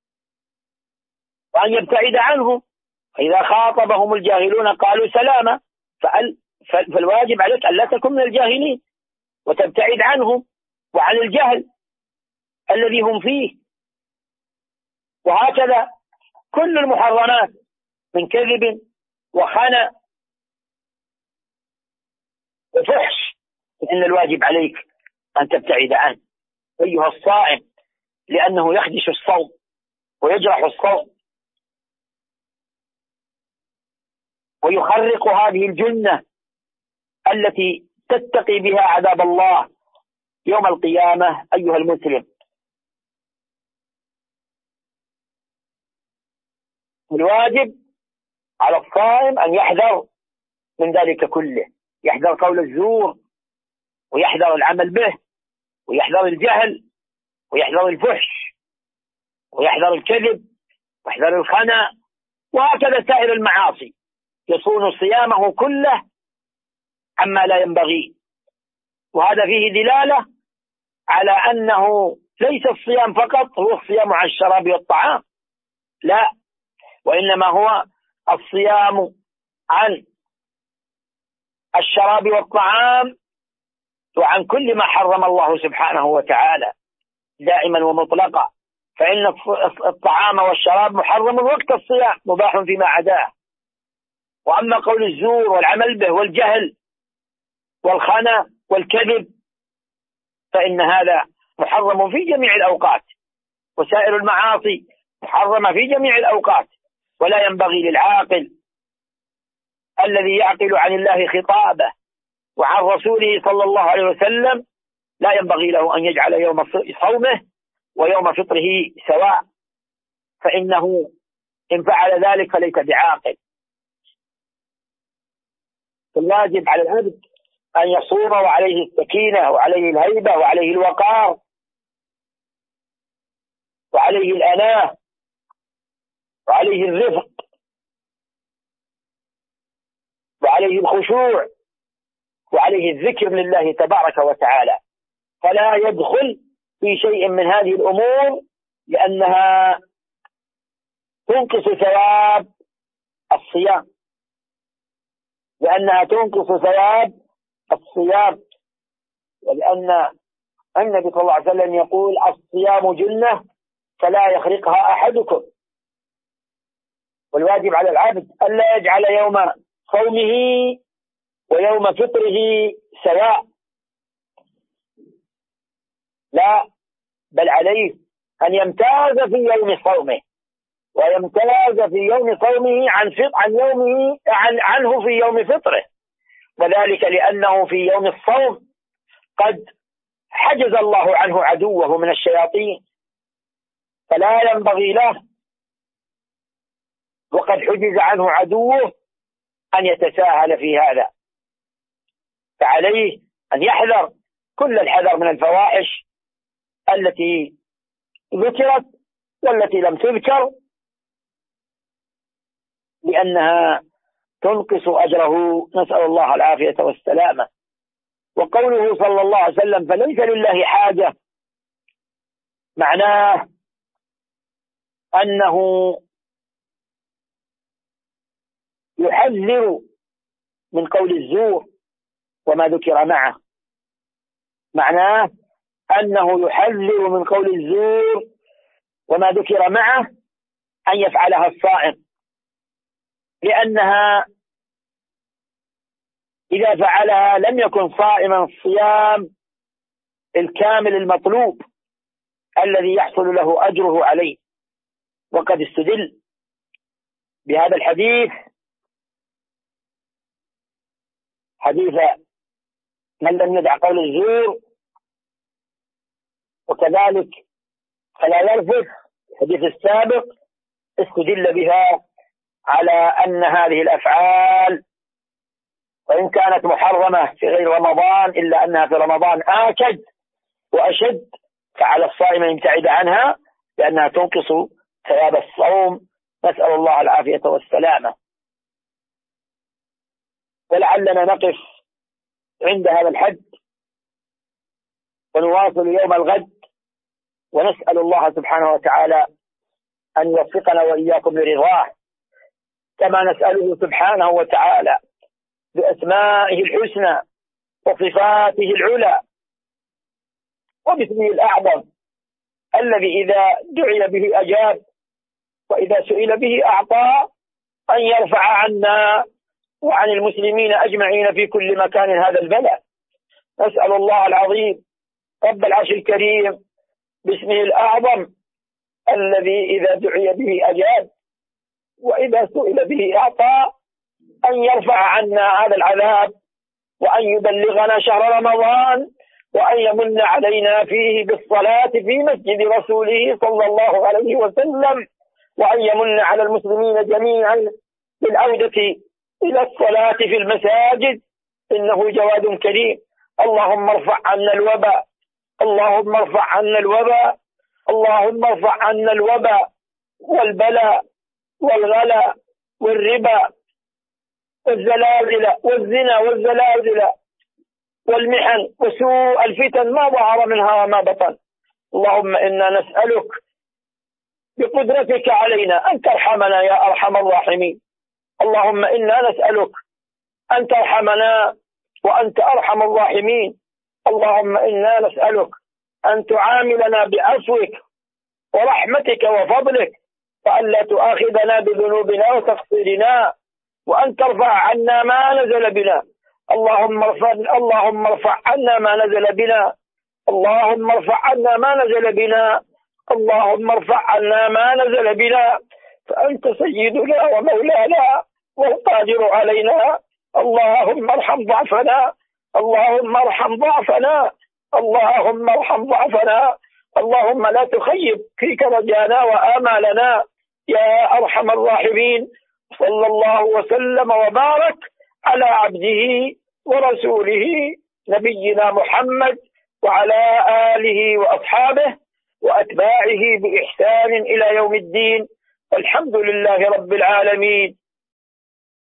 وأن يبتعد عنهم. فإذا خاطبهم الجاهلون قالوا سلاما، فالواجب عليك ألا تكن من الجاهلين وتبتعد عنهم وعن الجهل الذي هم فيه. وهكذا كل المحرمات من كذب وخنا وفحش إن الواجب عليك أن تبتعد عنه أيها الصائم، لأنه يخدش الصوم ويجرح الصوم ويخرق هذه الجنة التي تتقي بها عذاب الله يوم القيامة أيها المسلم. الواجب على الصائم أن يحذر من ذلك كله، يحذر قول الزور ويحذر العمل به ويحذر الجهل ويحذر الفحش ويحذر الكذب ويحذر الخنا، وهكذا سائر المعاصي. يصون صيامه كله عما لا ينبغي. وهذا فيه دلالة على أنه ليس الصيام فقط هو الصيام عن الشراب والطعام، لا، وإنما هو الصيام عن الشراب والطعام وعن كل ما حرم الله سبحانه وتعالى دائما ومطلقا. فإن الطعام والشراب محرم وقت الصيام، مباح فيما عداه. وأما قول الزور والعمل به والجهل والخنا والكذب فإن هذا محرم في جميع الأوقات، وسائر المعاصي محرمة في جميع الأوقات. ولا ينبغي للعاقل الذي يعقل عن الله خطابه وعن رسوله صلى الله عليه وسلم، لا ينبغي له أن يجعل يوم صومه ويوم فطره سواء، فإنه إن فعل ذلك فليس بعاقل. الواجب على العبد أن يصوم وعليه السكينة وعليه الهيبة وعليه الوقار وعليه الأناة وعليه الرفق وعليه الخشوع وعليه الذكر لله تبارك وتعالى، فلا يدخل في شيء من هذه الأمور لأنها تنقص ثواب الصيام، لأنها تنقص ثواب الصيام، ولأن النبي صلى الله عليه وسلم يقول الصيام جنة فلا يخرقها أحدكم، والواجب على العبد ألا يجعل يوم صومه ويوم فطره سواء، لا، بل عليه أن يمتاز في يوم صومه ويمتاز في يوم صومه عن عن يومه عن عنه في يوم فطره، وذلك لأنه في يوم الصوم قد حجز الله عنه عدوه من الشياطين، فلا ينبغي له وقد حجز عنه عدوه أن يتساهل في هذا، فعليه أن يحذر كل الحذر من الفواحش التي ذكرت والتي لم تذكر، لأنها تنقص أجره، نسأل الله العافية والسلامة. وقوله صلى الله عليه وسلم فليس لله حاجة، معناه أنه يحذر من قول الزور وما ذكر معه، معناه أنه يحذر من قول الزور وما ذكر معه أن يفعلها الصائم، لأنها إذا فعلها لم يكن صائما الصيام الكامل المطلوب الذي يحصل له أجره عليه. وقد استدل بهذا الحديث حديث من لم يدع قول الزور، وكذلك فلا يرفث الحديث السابق استدل بها على أن هذه الأفعال وإن كانت محرمة في غير رمضان إلا أنها في رمضان آكد وأشد، فعلى الصائم أن يبتعد عنها لأنها تنقص ثواب الصوم، نسأل الله العافية والسلامة. ولعلنا نقف عند هذا الحد ونواصل يوم الغد، ونسأل الله سبحانه وتعالى أن يوفقنا وإياكم لرضاه، كما نسأله سبحانه وتعالى بأسمائه الحسنى وصفاته العلى وباسمه الأعظم الذي إذا دعي به أجاب وإذا سئل به أعطى، أن يرفع عنا وعن المسلمين أجمعين في كل مكان هذا البلاء. نسأل الله العظيم رب العرش الكريم باسمه الأعظم الذي إذا دعي به أجاب وإذا سئل به أعطى، أن يرفع عنا هذا العذاب وأن يبلغنا شهر رمضان وأن يمن علينا فيه بالصلاة في مسجد رسوله صلى الله عليه وسلم، وأن يمن على المسلمين جميعا بالعودة إلى الصلاة في المساجد، إنه جواد كريم. اللهم ارفع عنا الوباء، اللهم ارفع عنا الوباء، اللهم ارفع عنا الوباء والبلاء والغلا والربا والزلازل والزنا والزلازل والمحن وسوء الفتن ما ظهر منها وما بطن. اللهم إنا نسألك بقدرتك علينا أن ترحمنا يا أرحم الراحمين. اللهم إنا نسألك أن ترحمنا وأنت أرحم الراحمين. اللهم إنا نسألك أن تعاملنا بعفوك ورحمتك وفضلك، وأن لا تؤاخذنا بذنوبنا وتقصيرنا، وأن ترفع عنا ما نزل بنا. اللهم ارفع اللهم ارفع عنا ما نزل بنا، اللهم ارفع عنا ما نزل بنا، اللهم ارفع عنا ما نزل بنا، فأنت سيدنا ومولانا والقادر علينا. اللهم ارحم ضعفنا، اللهم ارحم ضعفنا، اللهم ارحم ضعفنا، اللهم لا تخيب فيك رجانا وآمالنا يا أرحم الراحمين. صلى الله وسلم وبارك على عبده ورسوله نبينا محمد وعلى آله وأصحابه وأتباعه بإحسان إلى يوم الدين، والحمد لله رب العالمين.